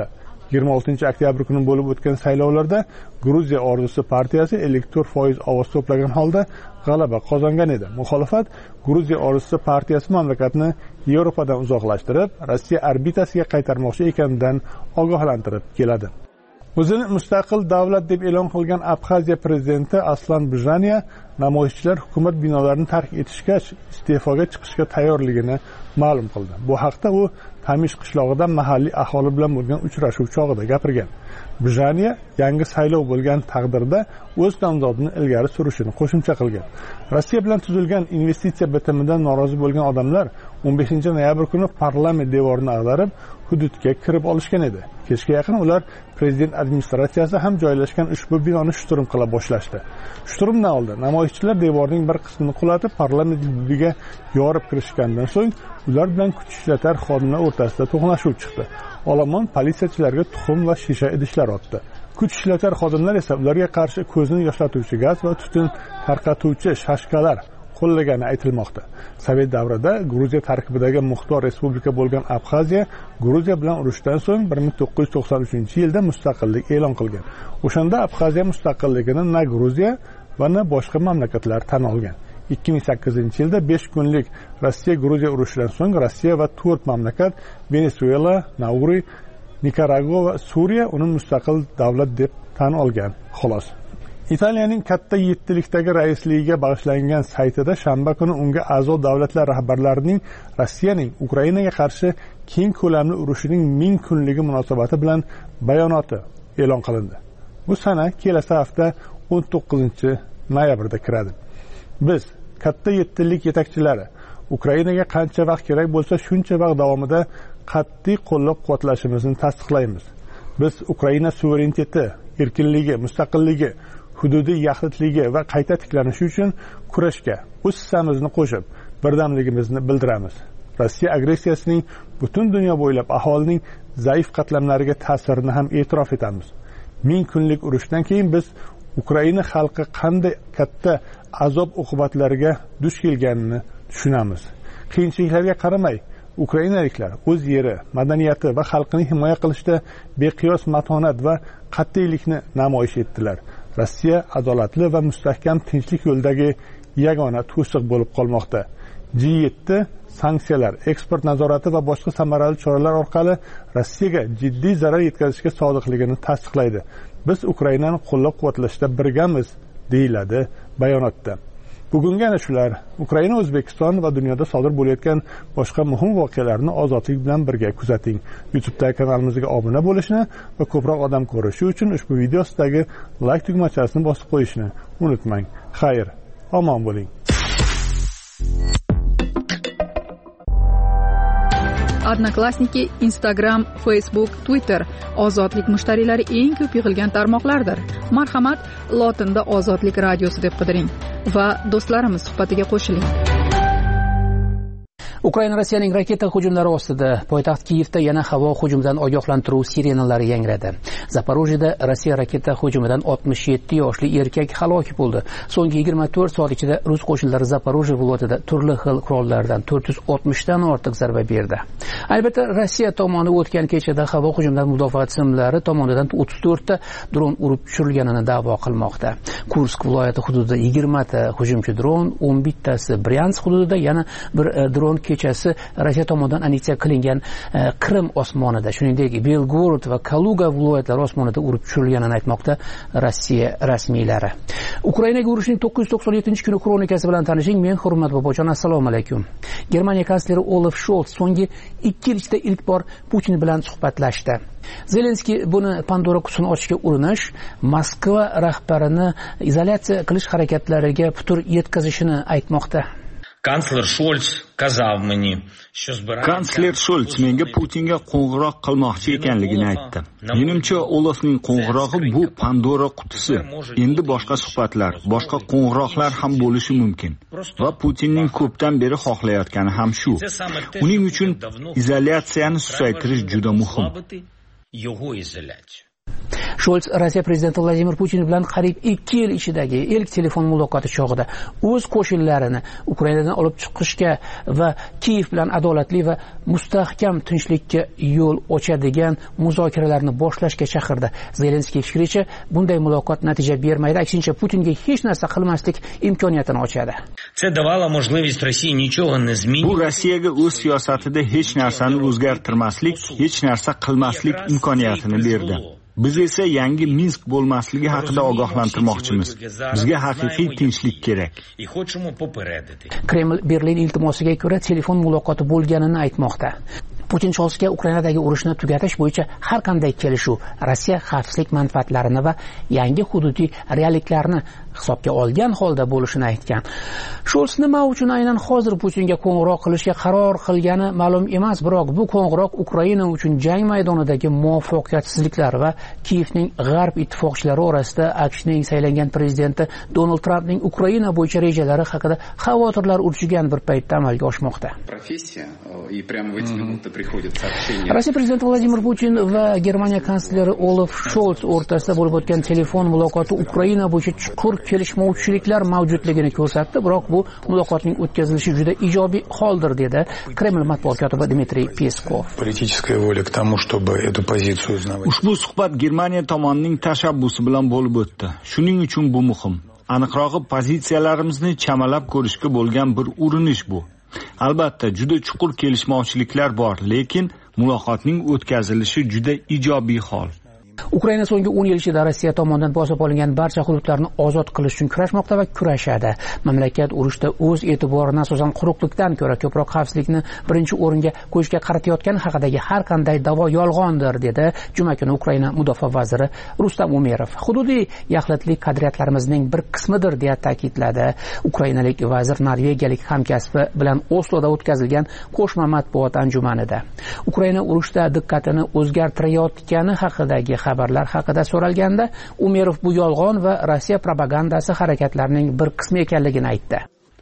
26-oktyabr kuni bo'lib o'tgan saylovlarda Gruziya orzusi partiyasi 54% ovoz to'plagan holda g'alaba qozongan edi. Muxolifat Gruziya orzusi partiyasi mamlakatni Yevropadan uzoqlashtirib, Rossiya orbitasiga qaytarmoqchi ekanidan ogohlantirib keladi. O'zini mustaqil davlat deb e'lon qilgan Abxaziya prezidenti Aslan Bjaniya namoyishchilar hukumat binolarini tark etishgach iste'foga chiqishga tayyorligini ma'lum qildi. Bu haqda u Tamish qishlog'ida mahalliy aholi bilan bo'lgan uchrashuv chog'ida gapirgan. Bjaniya yangi saylov bo'lgan taqdirda o'z nomzodini ilgari surishini qo'shimcha qilgan. Rossiya bilan tuzilgan investitsiya bitimidan norozi bo'lgan odamlar 15-noyabr kuni parlament devorini ag'darib, hududga kirib olishgan edi. Kechga yaqin ular prezident administratsiyasi ham joylashgan ushbu binoni shturm qila boshlashdi. Shturmdan oldin namoyishchilar devorning bir qismini qulatib, parlament hududiga yorib kirishgandan so'ng ular bilan kuch ishlatar xodimlar o'rtasida to'qnashuv chiqdi. Olomon politsiyachilarga tuxum va shisha idishlar otdi. Kuch ishlatar xodimlar esa ularga qarshi ko'zni yoshlatuvchi gaz va tutun tarqatuvchi shashkalar qo'llagani aytilmoqda. Sovet davrida Gruziya tarkibidagi muxtor respublika bo'lgan Abxaziya Gruziya bilan urushdan so'ng 1993-yilda mustaqillik e'lon qilgan. O'shanda Abxaziya mustaqilligini na Gruziya va na boshqa mamlakatlar tan olgan. 2008-yilda 5 kunlik Rossiya-Gruziya urushidan so'ng Rossiya va 4 mamlakat Venesuela, Nauri, Nikaragua va Suriya uni mustaqil davlat deb tan olgan. Xolos. Italiyaning katta yettilikdagi raisligiga bag'ishlangan saytida shanba kuni unga a'zo davlatlar rahbarlarining Rossiyaning Ukrainaga qarshi keng ko'lamli urushining 1000 kunligi munosabati bilan bayonoti e'lon qilindi. Bu sana kelasi hafta 19-noyabrda kiradi. Biz katta yettilik yetakchilari Ukrainaga qancha vaqt kerak bo'lsa shuncha vaqt davomida qat'iy qo'llab-quvvatlashimizni tasdiqlaymiz. Biz Ukraina suvereniteti, erkinligi, mustaqilligi, hududiy yaxlitligi va qayta tiklanishi uchun kurashga o'z hissamizni qo'shib, birdamligimizni bildiramiz. Rossiya agressiyasining butun dunyo bo'ylab aholining zaif qatlamlariga ta'sirini ham e'tirof etamiz. 1000 kunlik urushdan keyin biz Ukraina xalqi qanday katta azob oqibatlariga duch kelganini tushunamiz. Qiyinchiliklarga qaramay, ukrainaliklar o'z yeri, madaniyati va xalqini himoya qilishda beqiyos matonat va qat'iylikni namoyish etdilar. Rossiya adolatli va mustahkam tinchlik yo'lidagi yagona to'siq bo'lib qolmoqda. G7 sanksiyalar, eksport nazorati va boshqa samarali choralar orqali Rossiyaga jiddiy zarar yetkazishga sodiqligini tasdiqlaydi. Biz Ukrainani qo'llab-quvvatlashda birgamiz, deyiladi bayonotda. Bugungi ana shular. Ukraina, O'zbekiston va dunyoda sodir bo'layotgan boshqa muhim voqealarni ozodlik bilan birga kuzating. YouTube'dagi kanalimizga obuna bo'lishni va ko'proq odam ko'rishi uchun ushbu video ostidagi like tugmachasini bosib qo'yishni unutmang. Xayr, omon bo'ling. Odnoklassniki, Instagram, Facebook, Twitter ozodlik mushtariylari eng ko'p yig'ilgan tarmoqlardir. Marhamat, lotinda Ozodlik radiosi deb qidiring va do'stlarimiz suhbatiga qo'shiling. Ukraina Rossiyaning raketa hujumlari ostida. Poytaxt Kiyevda yana havo hujumidan ogohlantiruv sirenalari yangradi. Zaporojyeda Rossiya raketa hujumidan 67 yoshli erkak halok bo'ldi. So'nggi 24 soat ichida rus qo'shinlari Zaporojye viloyatida turli xil qurollardan 460 dan ortiq zarba berdi. Albatta, Rossiya tomoni o'tgan kechada havo hujumidan mudofaa tizimlari tomonidan 34 ta dron urib tushirilganini da'vo qilmoqda. Kursk viloyati hududida 20 ta hujumchi dron, 11 tasi Bryansk hududida, yana bir dron kechasi Rossiya tomonidan anneksiya qilingan Qrim osmonida, shuningdek Belgorod va Kaluga viloyatlari osmonida urib tushirilganini aytmoqda Rossiya rasmiylari. Ukrainaga urushning 997-kuni kronikasi bilan tanishing. Men Hurmat Bobojon, assalomu alaykum. Germaniya kansleri Olaf Scholz so'nggi 2 yil ichida ilk bor Putin bilan suhbatlashdi. Zelenskiy buni Pandora qutisini ochishga urinish, Moskva rahbarini izolyatsiya qilish harakatlariga putur yetkazishini aytmoqda. Kansler Scholz menga Putinga qo'ng'iroq qilmoqchi ekanligini aytdi. Menimcha, Olafning qo'ng'irog'i bu Pandora qutisi. Endi boshqa suhbatlar, boshqa qo'ng'iroqlar ham bo'lishi mumkin. Va Putinning ko'pdan beri xohlayotgani ham shu. Uning uchun izolyatsiyani susaytirish juda muhim. Sholts Rossiya prezidenti Vladimir Putin bilan qariyb 2 yil ichidagi ilk telefon muloqoti chog'ida o'z qo'shinlarini Ukrainadan olib chiqishga va Kiyev bilan adolatli va mustahkam tinchlikka yo'l ochadigan muzokaralarni boshlashga chaqirdi. Zelenskiy fikricha, bunday muloqot natija bermaydi, aksincha Putinga hech narsa qilmaslik imkoniyatini ochadi. Bu Rossiyaga o'z siyosatida hech narsani o'zgartirmaslik, hech narsa qilmaslik imkoniyatini berdi. Biz esa yangi Minsk bo'lmasligi haqida ogohlantirmoqchimiz. Bizga haqiqiy tinchlik kerak. Kreml Berlin iltimosiga ko'ra telefon muloqoti bo'lganini aytmoqda. Putin Sholsga Ukrainadagi urushni tugatish bo'yicha har qanday kelishuv Rossiya xavfsizlik manfaatlarini va yangi hududiy realliklarni hisobga olgan holda bo'lishini aytgan. Shols nima uchun aynan hozir Putinga qo'ng'iroq qilishga qaror qilgani ma'lum emas, biroq bu qo'ng'iroq Ukraina uchun jang maydonidagi muvaffaqiyatsizliklar va Kiyevning g'arb ittifoqchilari orasida AQShning saylangan prezidenti Donald Trampning Ukraina bo'yicha rejalari haqida xavotirlar urchigan bir paytda amalga oshmoqda. Rossiya prezidenti Vladimir Putin va Germaniya kansleri Olaf Scholz o'rtasida bo'lib o'tgan telefon muloqoti Ukraina bo'yicha chuqur kelishmovchiliklar mavjudligini ko'rsatdi, biroq bu muloqotning o'tkazilishi juda ijobiy holdir, dedi Kreml matbuot kotibi Dmitriy Peskov. Ushbu suhbat Germaniya tomonining tashabbusi bilan bo'lib o'tdi. Shuning uchun bu muhim. Aniqrog'i, pozitsiyalarimizni chamalab ko'rishga bo'lgan bir urinish bu. Albatta, juda chuqur kelishmovchiliklar bor, lekin muloqotning o'tkazilishi juda ijobiy hol. Ukraina so'nggi 10 yil ichida Rossiya tomonidan bosib olingan barcha hududlarni ozod qilish uchun kurashmoqda va kurashadi. Mamlakat urushda o'z e'tiborini asosan quruqlikdan ko'ra ko'proq xavfsizlikni birinchi o'ringa qo'yishga qaratayotgani haqidagi har qanday da'vo yolg'ondir, dedi juma kuni Ukraina mudofaa vaziri Rustam Umerov. Hududiy yaxlitlik qadriyatlarimizning bir qismidir, deya ta'kidladi. Ukrainalik vazir norvegiyalik hamkasbi bilan Osloda o'tkazilgan qo'shma matbuot anjumanida. Ukraina urushda diqqatini o'zgartirayotgani haqidagi xabarlar haqida so'ralganda, Umerov bu yolg'on va Rossiya propagandasi harakatlarining bir qismi ekanligini aytdi.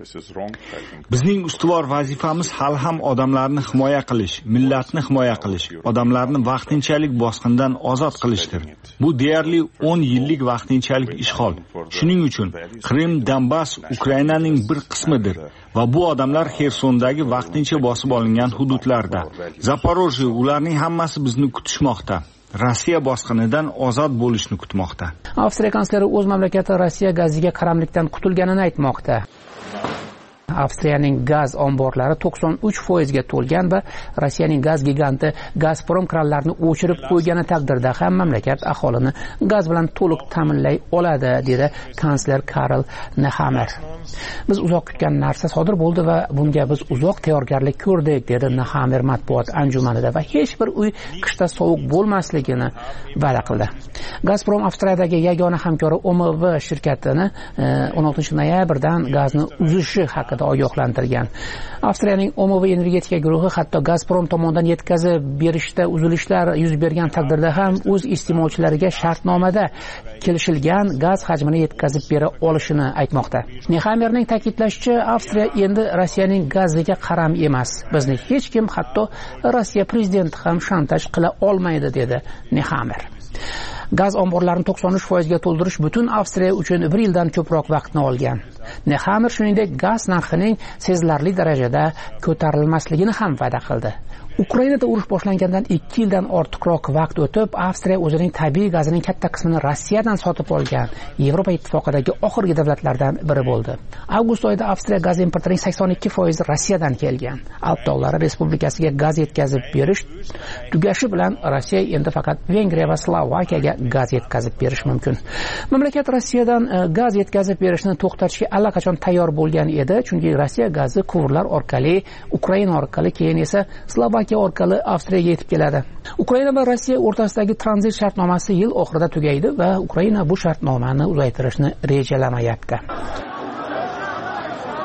Bizning ustuvor vazifamiz hali ham odamlarni himoya qilish, millatni himoya qilish, odamlarni vaqtinchalik bosqindan ozod qilishdir. Bu deyarli 10 yillik vaqtinchalik ishg'ol. Shuning uchun Qrim, Donbass Ukrainaning bir qismidir va bu odamlar Xersondagi vaqtincha bosib olingan hududlarda. Zaporojye, ularning hammasi bizni kutishmoqda. Rossiya bosqinidan ozod bo'lishni kutmoqda. Avstriya kansleri o'z mamlakati Rossiya gaziga qaramlikdan qutulganini aytmoqda. Avstriyaning gaz omborlari 93% ga to'lgan va Rossiyaning gaz giganti Gazprom kranlarini o'chirib qo'ygani taqdirda ham mamlakat aholini gaz bilan to'liq ta'minlay oladi, dedi kansler Karl Nehammer. Biz uzoq kutgan narsa sodir bo'ldi va bunga biz uzoq tayyorgarlik ko'rdik, dedi Nehammer matbuot anjumanida va hech bir uy qishda sovuq bo'lmasligini va'da qildi. Gazprom Avstriyadagi yagona hamkori OMV shirkatini 16 noyabrdan gazni uzishi haqida ogohlantirgan. Avstriyaning OMV energetika guruhi hatto Gazprom tomonidan yetkazib berishda uzilishlar yuz bergan taqdirda ham o'z iste'molchilariga shartnomada kelishilgan gaz hajmini yetkazib bera olishini aytmoqda. Nehammerning ta'kidlashicha, Avstriya endi Rossiyaning gaziga qaram emas. Bizni hech kim, hatto Rossiya prezidenti ham shantaj qila olmaydi, dedi Nehammer. Gaz omborlarini 93% ga to'ldirish butun Avstriya uchun 1 yildan ko'proq vaqtni olgan. Nehammer shuningdek gaz narxining sezilarli darajada ko'tarilmasligini ham va'da qildi. Ukrainada urush boshlangandan 2 yildan ortiqroq vaqt o'tib, Avstriya o'zining tabiiy gazining katta qismini Rossiyadan sotib olgan Yevropa ittifoqidagi oxirgi davlatlardan biri bo'ldi. Avgust oyida Avstriya gaz importining 82% Rossiyadan kelgan. Alp tog'lari respublikasiga gaz yetkazib berish tugashi bilan Rossiya endi faqat Vengriya va Slovakiyaga gaz yetkazib berish mumkin. Mamlakat Rossiyadan gaz yetkazib berishni to'xtatishga allaqachon tayyor bo'lgan edi, chunki Rossiya gazi quvurlar orqali, Ukraina orqali, keyin esa Slovakiya orqali Avstriyaga yetib keladi. Ukraina va Rossiya o'rtasidagi tranzit shartnomasi yil oxirida tugaydi va Ukraina bu shartnomani uzaytirishni rejalamayapti.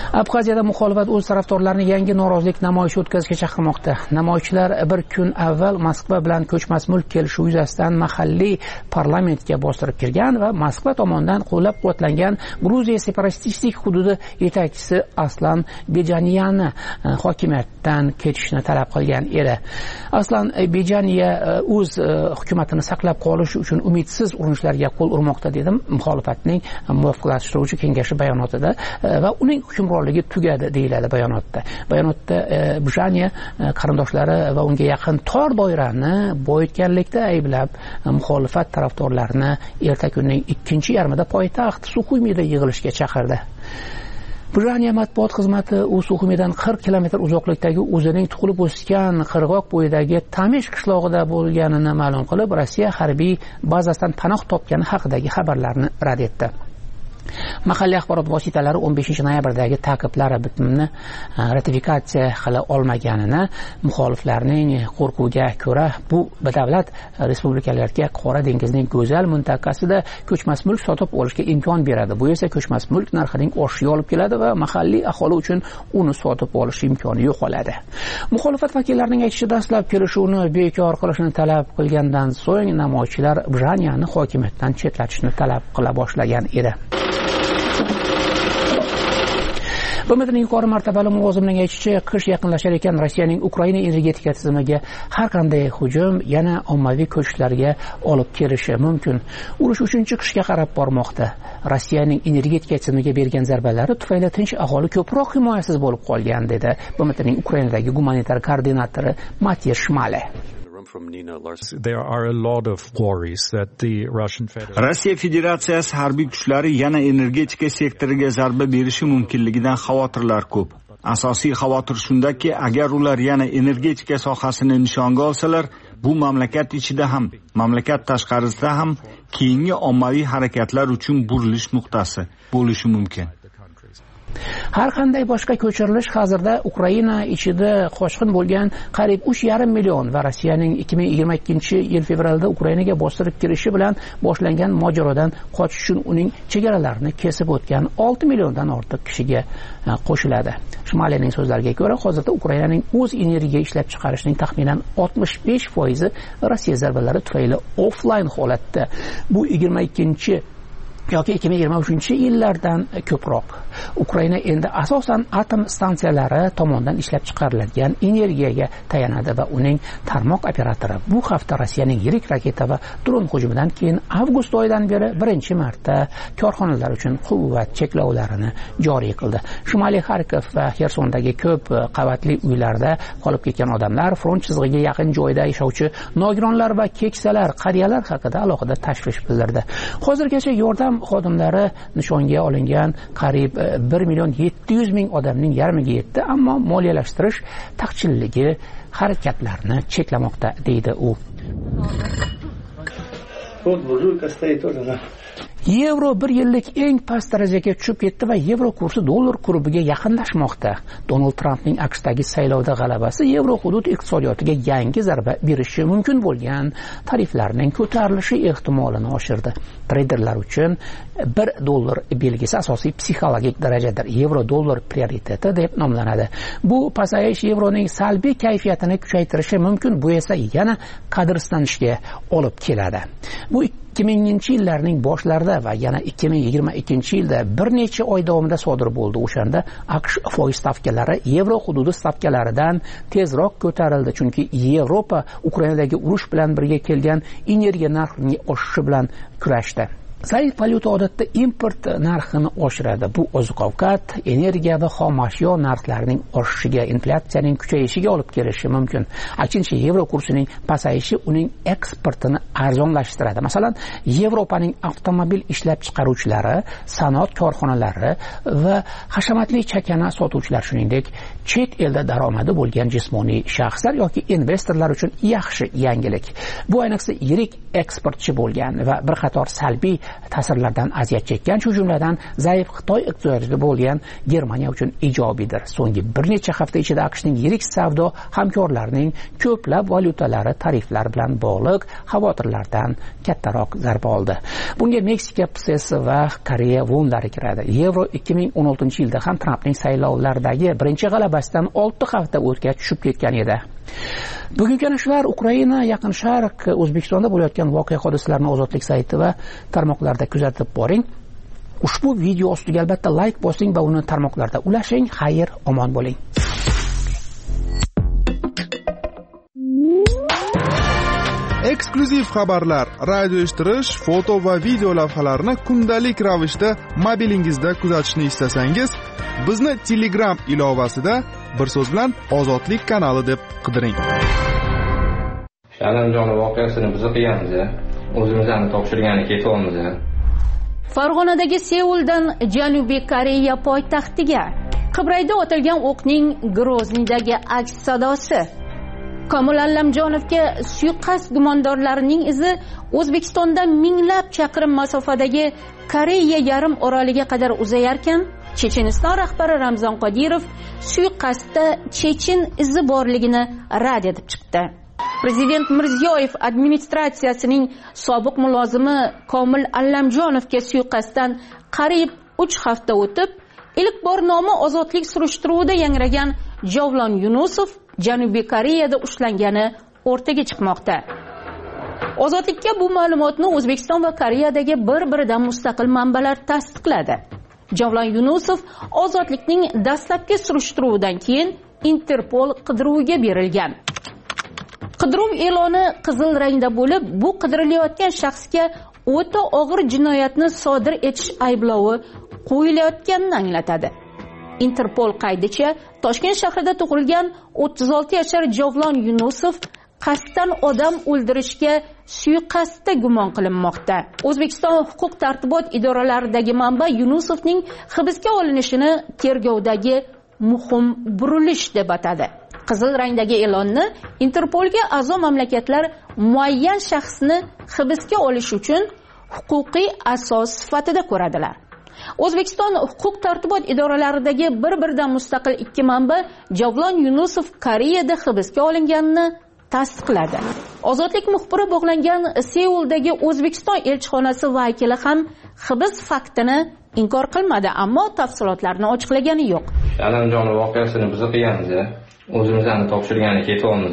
Abxaziyada muxolifat o'z tarafdorlarini yangi norozilik namoyishi o'tkazishga chaqirmoqda. Namoyishchilar bir kun avval Moskva bilan ko'chmas mulk kelishuvi yuzasidan mahalliy parlamentga bostirib kirgan va Moskva tomonidan qo'llab-quvvatlangan Gruziya separatistik hududi yetakchisi Aslan Bejaniyani hokimiyatdan ketishni talab qilgan edi. Aslan Bejaniya o'z hukumatini saqlab qolish uchun umidsiz urinishlarga qo'l urmoqda dedi muxolifatning muvofiqlashtiruvchi kengashi bayonotida va uning hukmronligi tugadi deyiladi bayonotda. Bayonotda Bejaniya qarindoshlari va unga yaqin tor doirani boyitganlikda ayblab muxolifat tarafdorlarini erta kunning ikkinchi yarmida poytaxt Suxumida yig'ilishga chaqirdi. Bejaniya matbuot xizmati u Suxumidan 40 kilometr uzoqlikdagi o'zining tug'ilib o'sgan qirg'oq bo'yidagi Tamish qishlog'ida bo'lganini ma'lum qilib, Rossiya harbiy bazasidan panoh topgani haqidagi xabarlarni rad etdi. Mahalliy axborot vositalari 15-noyabrdagi ta'qiblari bitimni ratifikatsiya qila olmaganini, muxoliflarning qo'rquviga ko'ra bu davlat respublikalarga Qora dengizning go'zal mintaqasida ko'chmas mulk sotib olishga imkon beradi. Bu esa ko'chmas mulk narxining oshishiga olib keladi va mahalliy aholi uchun uni sotib olish imkoni yo'qoladi. Muxolifat vakillarining aytishicha, dastlab kelishuvni bekor qilishni talab qilgandan so'ng namoyishchilar Bejaniyani hokimiyatdan chetlatishni talab qila boshlagan edi. BMTning yuqori martabali mulozimining aytishicha, qish yaqinlashar ekan Rossiyaning Ukraina energetika tizimiga har qanday hujum yana ommaviy ko'chishlarga olib kelishi mumkin. Urush 3-qishga qarab bormoqda. Rossiyaning energetika tizimiga bergan zarbalari tufayli tinch aholi ko'proq himoyasiz bo'lib qolgan dedi BMTning Ukrainadagi gumanitar koordinatori Matiy Shmale. Rossiya Federatsiyasi harbiy kuchlari yana energetika sektoriga zarba berishi mumkinligidan xavotirlar ko'p. Asosiy xavotir shundaki, agar ular yana energetika sohasini nishonga olsalar, bu mamlakat ichida ham, mamlakat tashqarisida ham keyingi ommaviy harakatlar uchun burilish nuqtasi bo'lishi mumkin. Har qanday boshqa ko'chirilish hozirda Ukraina ichida qochqin bo'lgan qariyb 3,5 million va Rossiyaning 2022-yil fevralda Ukrainaga bostirib kirishi bilan boshlangan mojarodan qochish uchun uning chegaralarini kesib o'tgan 6 milliondan ortiq kishiga qo'shiladi. Shmalening so'zlariga ko'ra, hozirda Ukrainaning o'z energiya ishlab chiqarishining taxminan 65% Rossiya zarbalari tufayli offline holatda. Bu 2023-yillardan ko'proq. Ukraina endi asosan atom stansiyalari tomonidan ishlab chiqariladigan energiyaga tayanadi va uning tarmoq operatori bu hafta Rossiyaning yirik raketa va dron hujumidan keyin avgust oyidan beri birinchi marta korxonalar uchun quvvat cheklovlarini joriy qildi. Shimoliy Xarkov va Xersondagi ko'p qavatli uylarda qolib ketgan odamlar, front chizig'iga yaqin joyda yashovchi nogironlar va keksalar, qariyalar haqida alohida tashvish bildirdi. Hozirgacha yordam xodimlari nishonga olingan qariyb 1,700,000 odamning yarmiga yetdi, ammo moliyalashtirish taqchilligi harakatlarni cheklamoqda deydi u. Yevro bir yillik eng past darajaga tushib ketdi va yevro kursi dollar kurbiga yaqinlashmoqda. Donald Trampning AQShdagi saylovda g'alabasi yevro hudud iqtisodiyotiga yangi zarba berishi mumkin bo'lgan tariflarning ko'tarilishi ehtimolini oshirdi. Treyderlar uchun $1 belgisi asosiy psixologik darajadir. Yevro-dollar prioriteti deb nomlanadi. Bu pasayish yevroning salbiy kayfiyatini kuchaytirishi mumkin, bu esa yana qadrsizlanishga olib keladi. Bu 2000-yillarning boshlarida va yana 2022-yilda bir necha oy davomida sodir bo'ldi. O'shanda AQSh foiz stavkalari yevro hududi stavkalaridan tezroq ko'tarildi, chunki Yevropa Ukrainadagi urush bilan birga kelgan energiya narxining oshishi bilan kurashdi. Zaif valyuta odatda import narxini oshiradi. Bu oziq-ovqat, energiya va xomashyo narxlarining oshishiga, inflyatsiyaning kuchayishiga olib kelishi mumkin. Aksincha, yevro kursining pasayishi uning eksportini arzonlashtiradi. Masalan, Yevropaning avtomobil ishlab chiqaruvchilari, sanoat korxonalari va hashamatli chakana sotuvchilar, shuningdek, chet elda daromadi bo'lgan jismoniy shaxslar yoki investorlar uchun yaxshi yangilik. Bu ayniqsa yirik eksportchi bo'lgan va bir qator salbiy ta'sirlardan aziyat chekkan, shu jumladan zaif Xitoy iqtisodiyoti bo'lgan Germaniya uchun ijobiydir. So'nggi bir necha hafta ichida AQShning yirik savdo hamkorlarining ko'plab valyutalari tariflar bilan bog'liq xavotirlardan kattaroq zarba oldi. Bunga Meksika pesosi va Koreya vonlari kiradi. Yevro 2016-yilda ham Trampning saylovlardagi birinchi g'alabasidan 6 hafta o'tgach tushib ketgan edi. Bugungi shular Ukraina, Yaqin Sharq, O'zbekistonda bo'layotgan voqea hodisalarni Ozodlik sayti va tarmoqlarda kuzatib boring. Ushbu video ostiga albatta like bosing va uni tarmoqlarda ulashing. Xayr, omon bo'ling. Eksklyuziv xabarlar, radio eshittirish, foto va video lavhalarni kundalik ravishda mobilingizda kuzatishni istasangiz, bizni Telegram ilovasida bir so'z bilan Ozodlik kanali deb qidiring. Shalimjon voqeasini biz qilganmiz, o'zimizni topshirgani ketyapmiz. Farg'onadagi Seuldan Janubiy Koreya poytaxtiga Qibrayda otilgan o'qning Groznidagi aks sadosi. Komil Allamjonovga suiqasd gumondorlarining izi O'zbekistondan minglab chaqirim masofadagi Koreya yarim oroliga qadar uzayarkan, Checheniston rahbari Ramzan Qodirov suiqasdda chechen izi borligini rad etib chiqdi. Prezident Mirziyoyev administratsiyasining sobiq mulozimi Komil Allamjonovga suiqasddan qariyb 3 hafta o'tib, ilk bor nomi ozodlik surishtiruvida yangragan Javlon Yunusov Janubiy Koreyada ushlangani o'rtaga chiqmoqda. Ozodlikka bu ma'lumotni O'zbekiston va Koreyadagi bir-biridan mustaqil manbalar tasdiqladi. Javlon Yunusov ozodlikning dastlabki surishtiruvidan keyin Interpol qidiruviga berilgan. Qidiruv e'loni qizil rangda bo'lib, bu qidirilayotgan shaxsga o'ta og'ir jinoyatni sodir etish ayblovi qo'yilayotganini anglatadi. Interpol qaydicha Toshkent shahrida tug'ilgan 36 yashar Javlon Yunusov qasddan odam o'ldirishga suiqasdda gumon qilinmoqda. O'zbekiston huquq tartibot idoralaridagi manba Yunusovning hibsga olinishini tergovdagi muhim burilish deb atadi. Qizil rangdagi e'lonni Interpolga a'zo mamlakatlar muayyan shaxsni hibsga olish uchun huquqiy asos sifatida ko'radilar. O'zbekiston huquq tartibot idoralaridagi bir-biridan mustaqil ikki manba Javlon Yunusov Koreyada hibsga olinganini tasdiqladi. Ozodlik muxbiri bog'langan Seuldagi O'zbekiston elchixonasi vakili ham hibs faktini inkor qilmadi, ammo tafsilotlarni ochiqlagani yo'q. Shalimjon voqeasini biz qilganmiz, o'zimizni topshirgani ketyapmiz.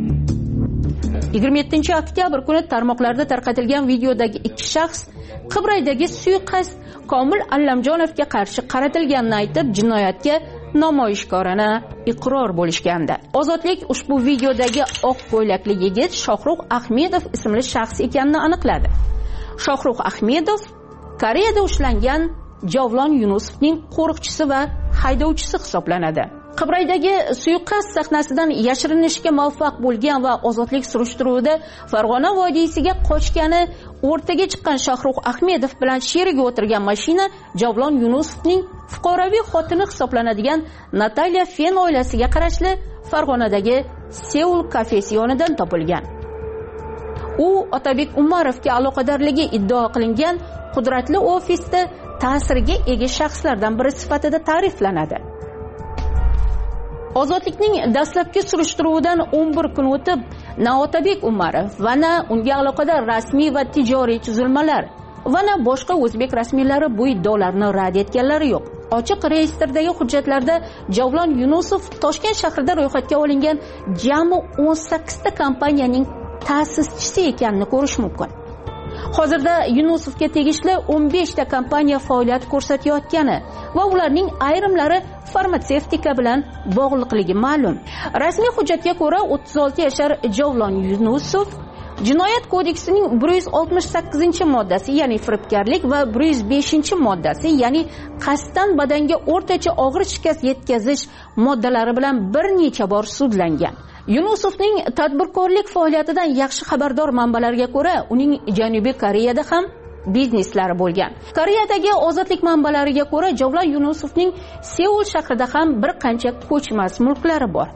27 oktyabr kuni tarmoqlarda tarqatilgan videodagi ikki shaxs Qibraydagi suiqasd Komil Allamjonovga qarshi qaratilganini aytib, jinoyatga namoyishkorona iqror bo'lishgandi. Ozodlik ushbu videodagi oq ko'ylakli yigit Shohrux Ahmedov ismli shaxs ekanini aniqladi. Shohrux Ahmedov Koreyada ushlangan Javlon Yunusovning qo'riqchisi va haydovchisi hisoblanadi. Qibraydagi suiqasd sahnasidan yashirinishga muvaffaq bo'lgan va ozodlik surishtiruvida Farg'ona vodiysiga qochgani o'rtaga chiqqan Shohrux Ahmedov bilan sherigi o'tirgan mashina Javlon Yunusovning fuqaroviy xotini hisoblanadigan Natalya Fen oilasiga qarashli Farg'onadagi Seul kafesi yonidan topilgan. U Otabek Umarovga aloqadorligi iddao qilingan qudratli ofisda ta'sirga ega shaxslardan biri sifatida ta'riflanadi. Ozodlikning dastlabki surishtiruvidan 11 kun o'tib, na Otabek Umarov va na unga aloqador rasmiy va tijoriy tuzilmalar va na boshqa o'zbek rasmiylari bu iddaolarni rad etganlari yo'q. Ochiq reyestrdagi hujjatlarda Javlon Yunusov Toshkent shahrida ro'yxatga olingan jami 18 ta kompaniyaning ta'sischisi ekanini ko'rish mumkin. Hozirda Yunusovga tegishli 15 ta kompaniya faoliyat ko'rsatayotgani va ularning ayrimlari farmatsevtika bilan bog'liqligi ma'lum. Rasmiy hujjatga ko'ra 36 yashar Javlon Yunusov Jinoyat kodeksining 168-moddasi, ya'ni firibgarlik va 105-moddasi, ya'ni qasddan badanga o'rtacha og'ir shikast yetkazish moddalari bilan bir necha bor sudlangan. Yunusovning tadbirkorlik faoliyatidan yaxshi xabardor manbalarga ko'ra, uning Janubiy Koreyada ham bizneslari bo'lgan. Koreyadagi ozodlik manbalariga ko'ra, Javlon Yunusovning Seul shahrida ham bir qancha ko'chmas mulklari bor.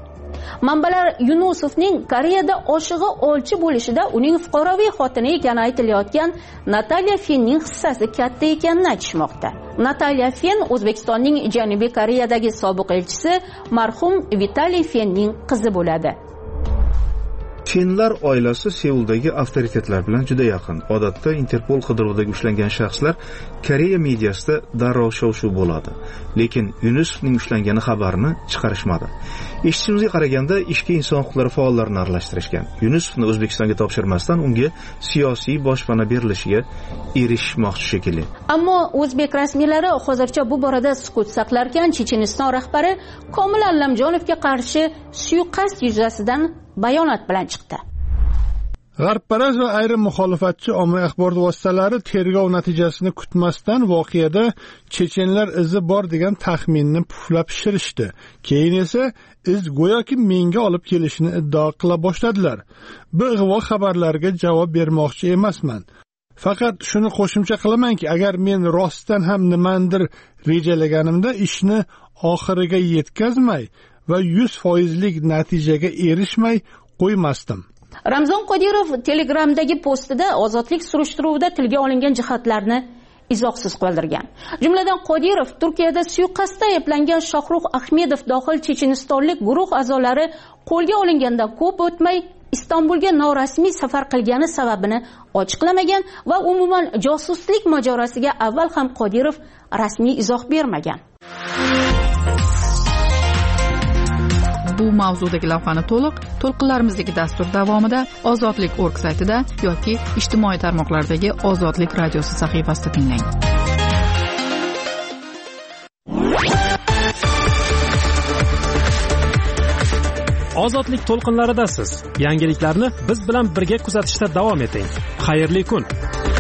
Manbalar Yunusovning Koreyada oshig'i olchi bo'lishida uning fuqaroviy xotini ekani aytilayotgan Natalya Fenning hissasi katta ekanini aytishmoqda. Natalya Fen O'zbekistonning Janubiy Koreyadagi sobiq elchisi marhum Vitaliy Fenning qizi bo'ladi. Fenlar oilasi Seuldagi avtoritetlar bilan juda yaqin. Odatda Interpol qidiruvida ushlangan shaxslar Koreya mediasida darrov shov-shuv bo'ladi. Lekin Yunusovning ushlangani xabarini chiqarishmadi. Eshitishimizga qaraganda ishga inson huquqlari faollarini aralashtirishgan. Yunusovni O'zbekistonga topshirmasdan unga siyosiy boshpana berilishiga erishmoqchi shekilli. Ammo o'zbek rasmiylari hozircha bu borada sukut saqlarkan, Checheniston rahbari Komil Allamjonovga qarshi suiqasd yuzasidan bayonot bilan chiqdi. G'arbparast va ayrim muxolifatchi ommaviy axborot vositalari tergov natijasini kutmasdan voqeada chechenlar izi bor degan taxminni puflab pishirishdi. Keyin esa iz go'yoki menga olib kelishini iddao qila boshladilar. Bu ig'vo xabarlarga javob bermoqchi emasman. Faqat shuni qo'shimcha qilamanki, agar men rostdan ham nimandir rejalaganimda ishni oxiriga yetkazmay va 100% natijaga erishmay qo'ymasdim. Ramzon Qodirov Telegramdagi postida ozodlik surishtiruvida tilga olingan jihatlarni izohsiz qoldirgan. Jumladan Qodirov Turkiyada suiqasdda ayblangan Shohrux Ahmedov dohil chechenistonlik guruh a'zolari qo'lga olingandan ko'p o'tmay Istanbulga norasmiy safar qilgani sababini ochiqlamagan va umuman josuslik mojarosiga avval ham Qodirov rasmiy izoh bermagan. Bu mavzudagi lavhani to'lqinlarimizdagi dastur davomida ozodlik.org saytida yoki ijtimoiy tarmoqlardagi Ozodlik radiosi sahifasida tinglang. Ozodlik to'lqinlaridasiz. Yangiliklarni biz bilan birga kuzatishda davom eting. Xayrli kun.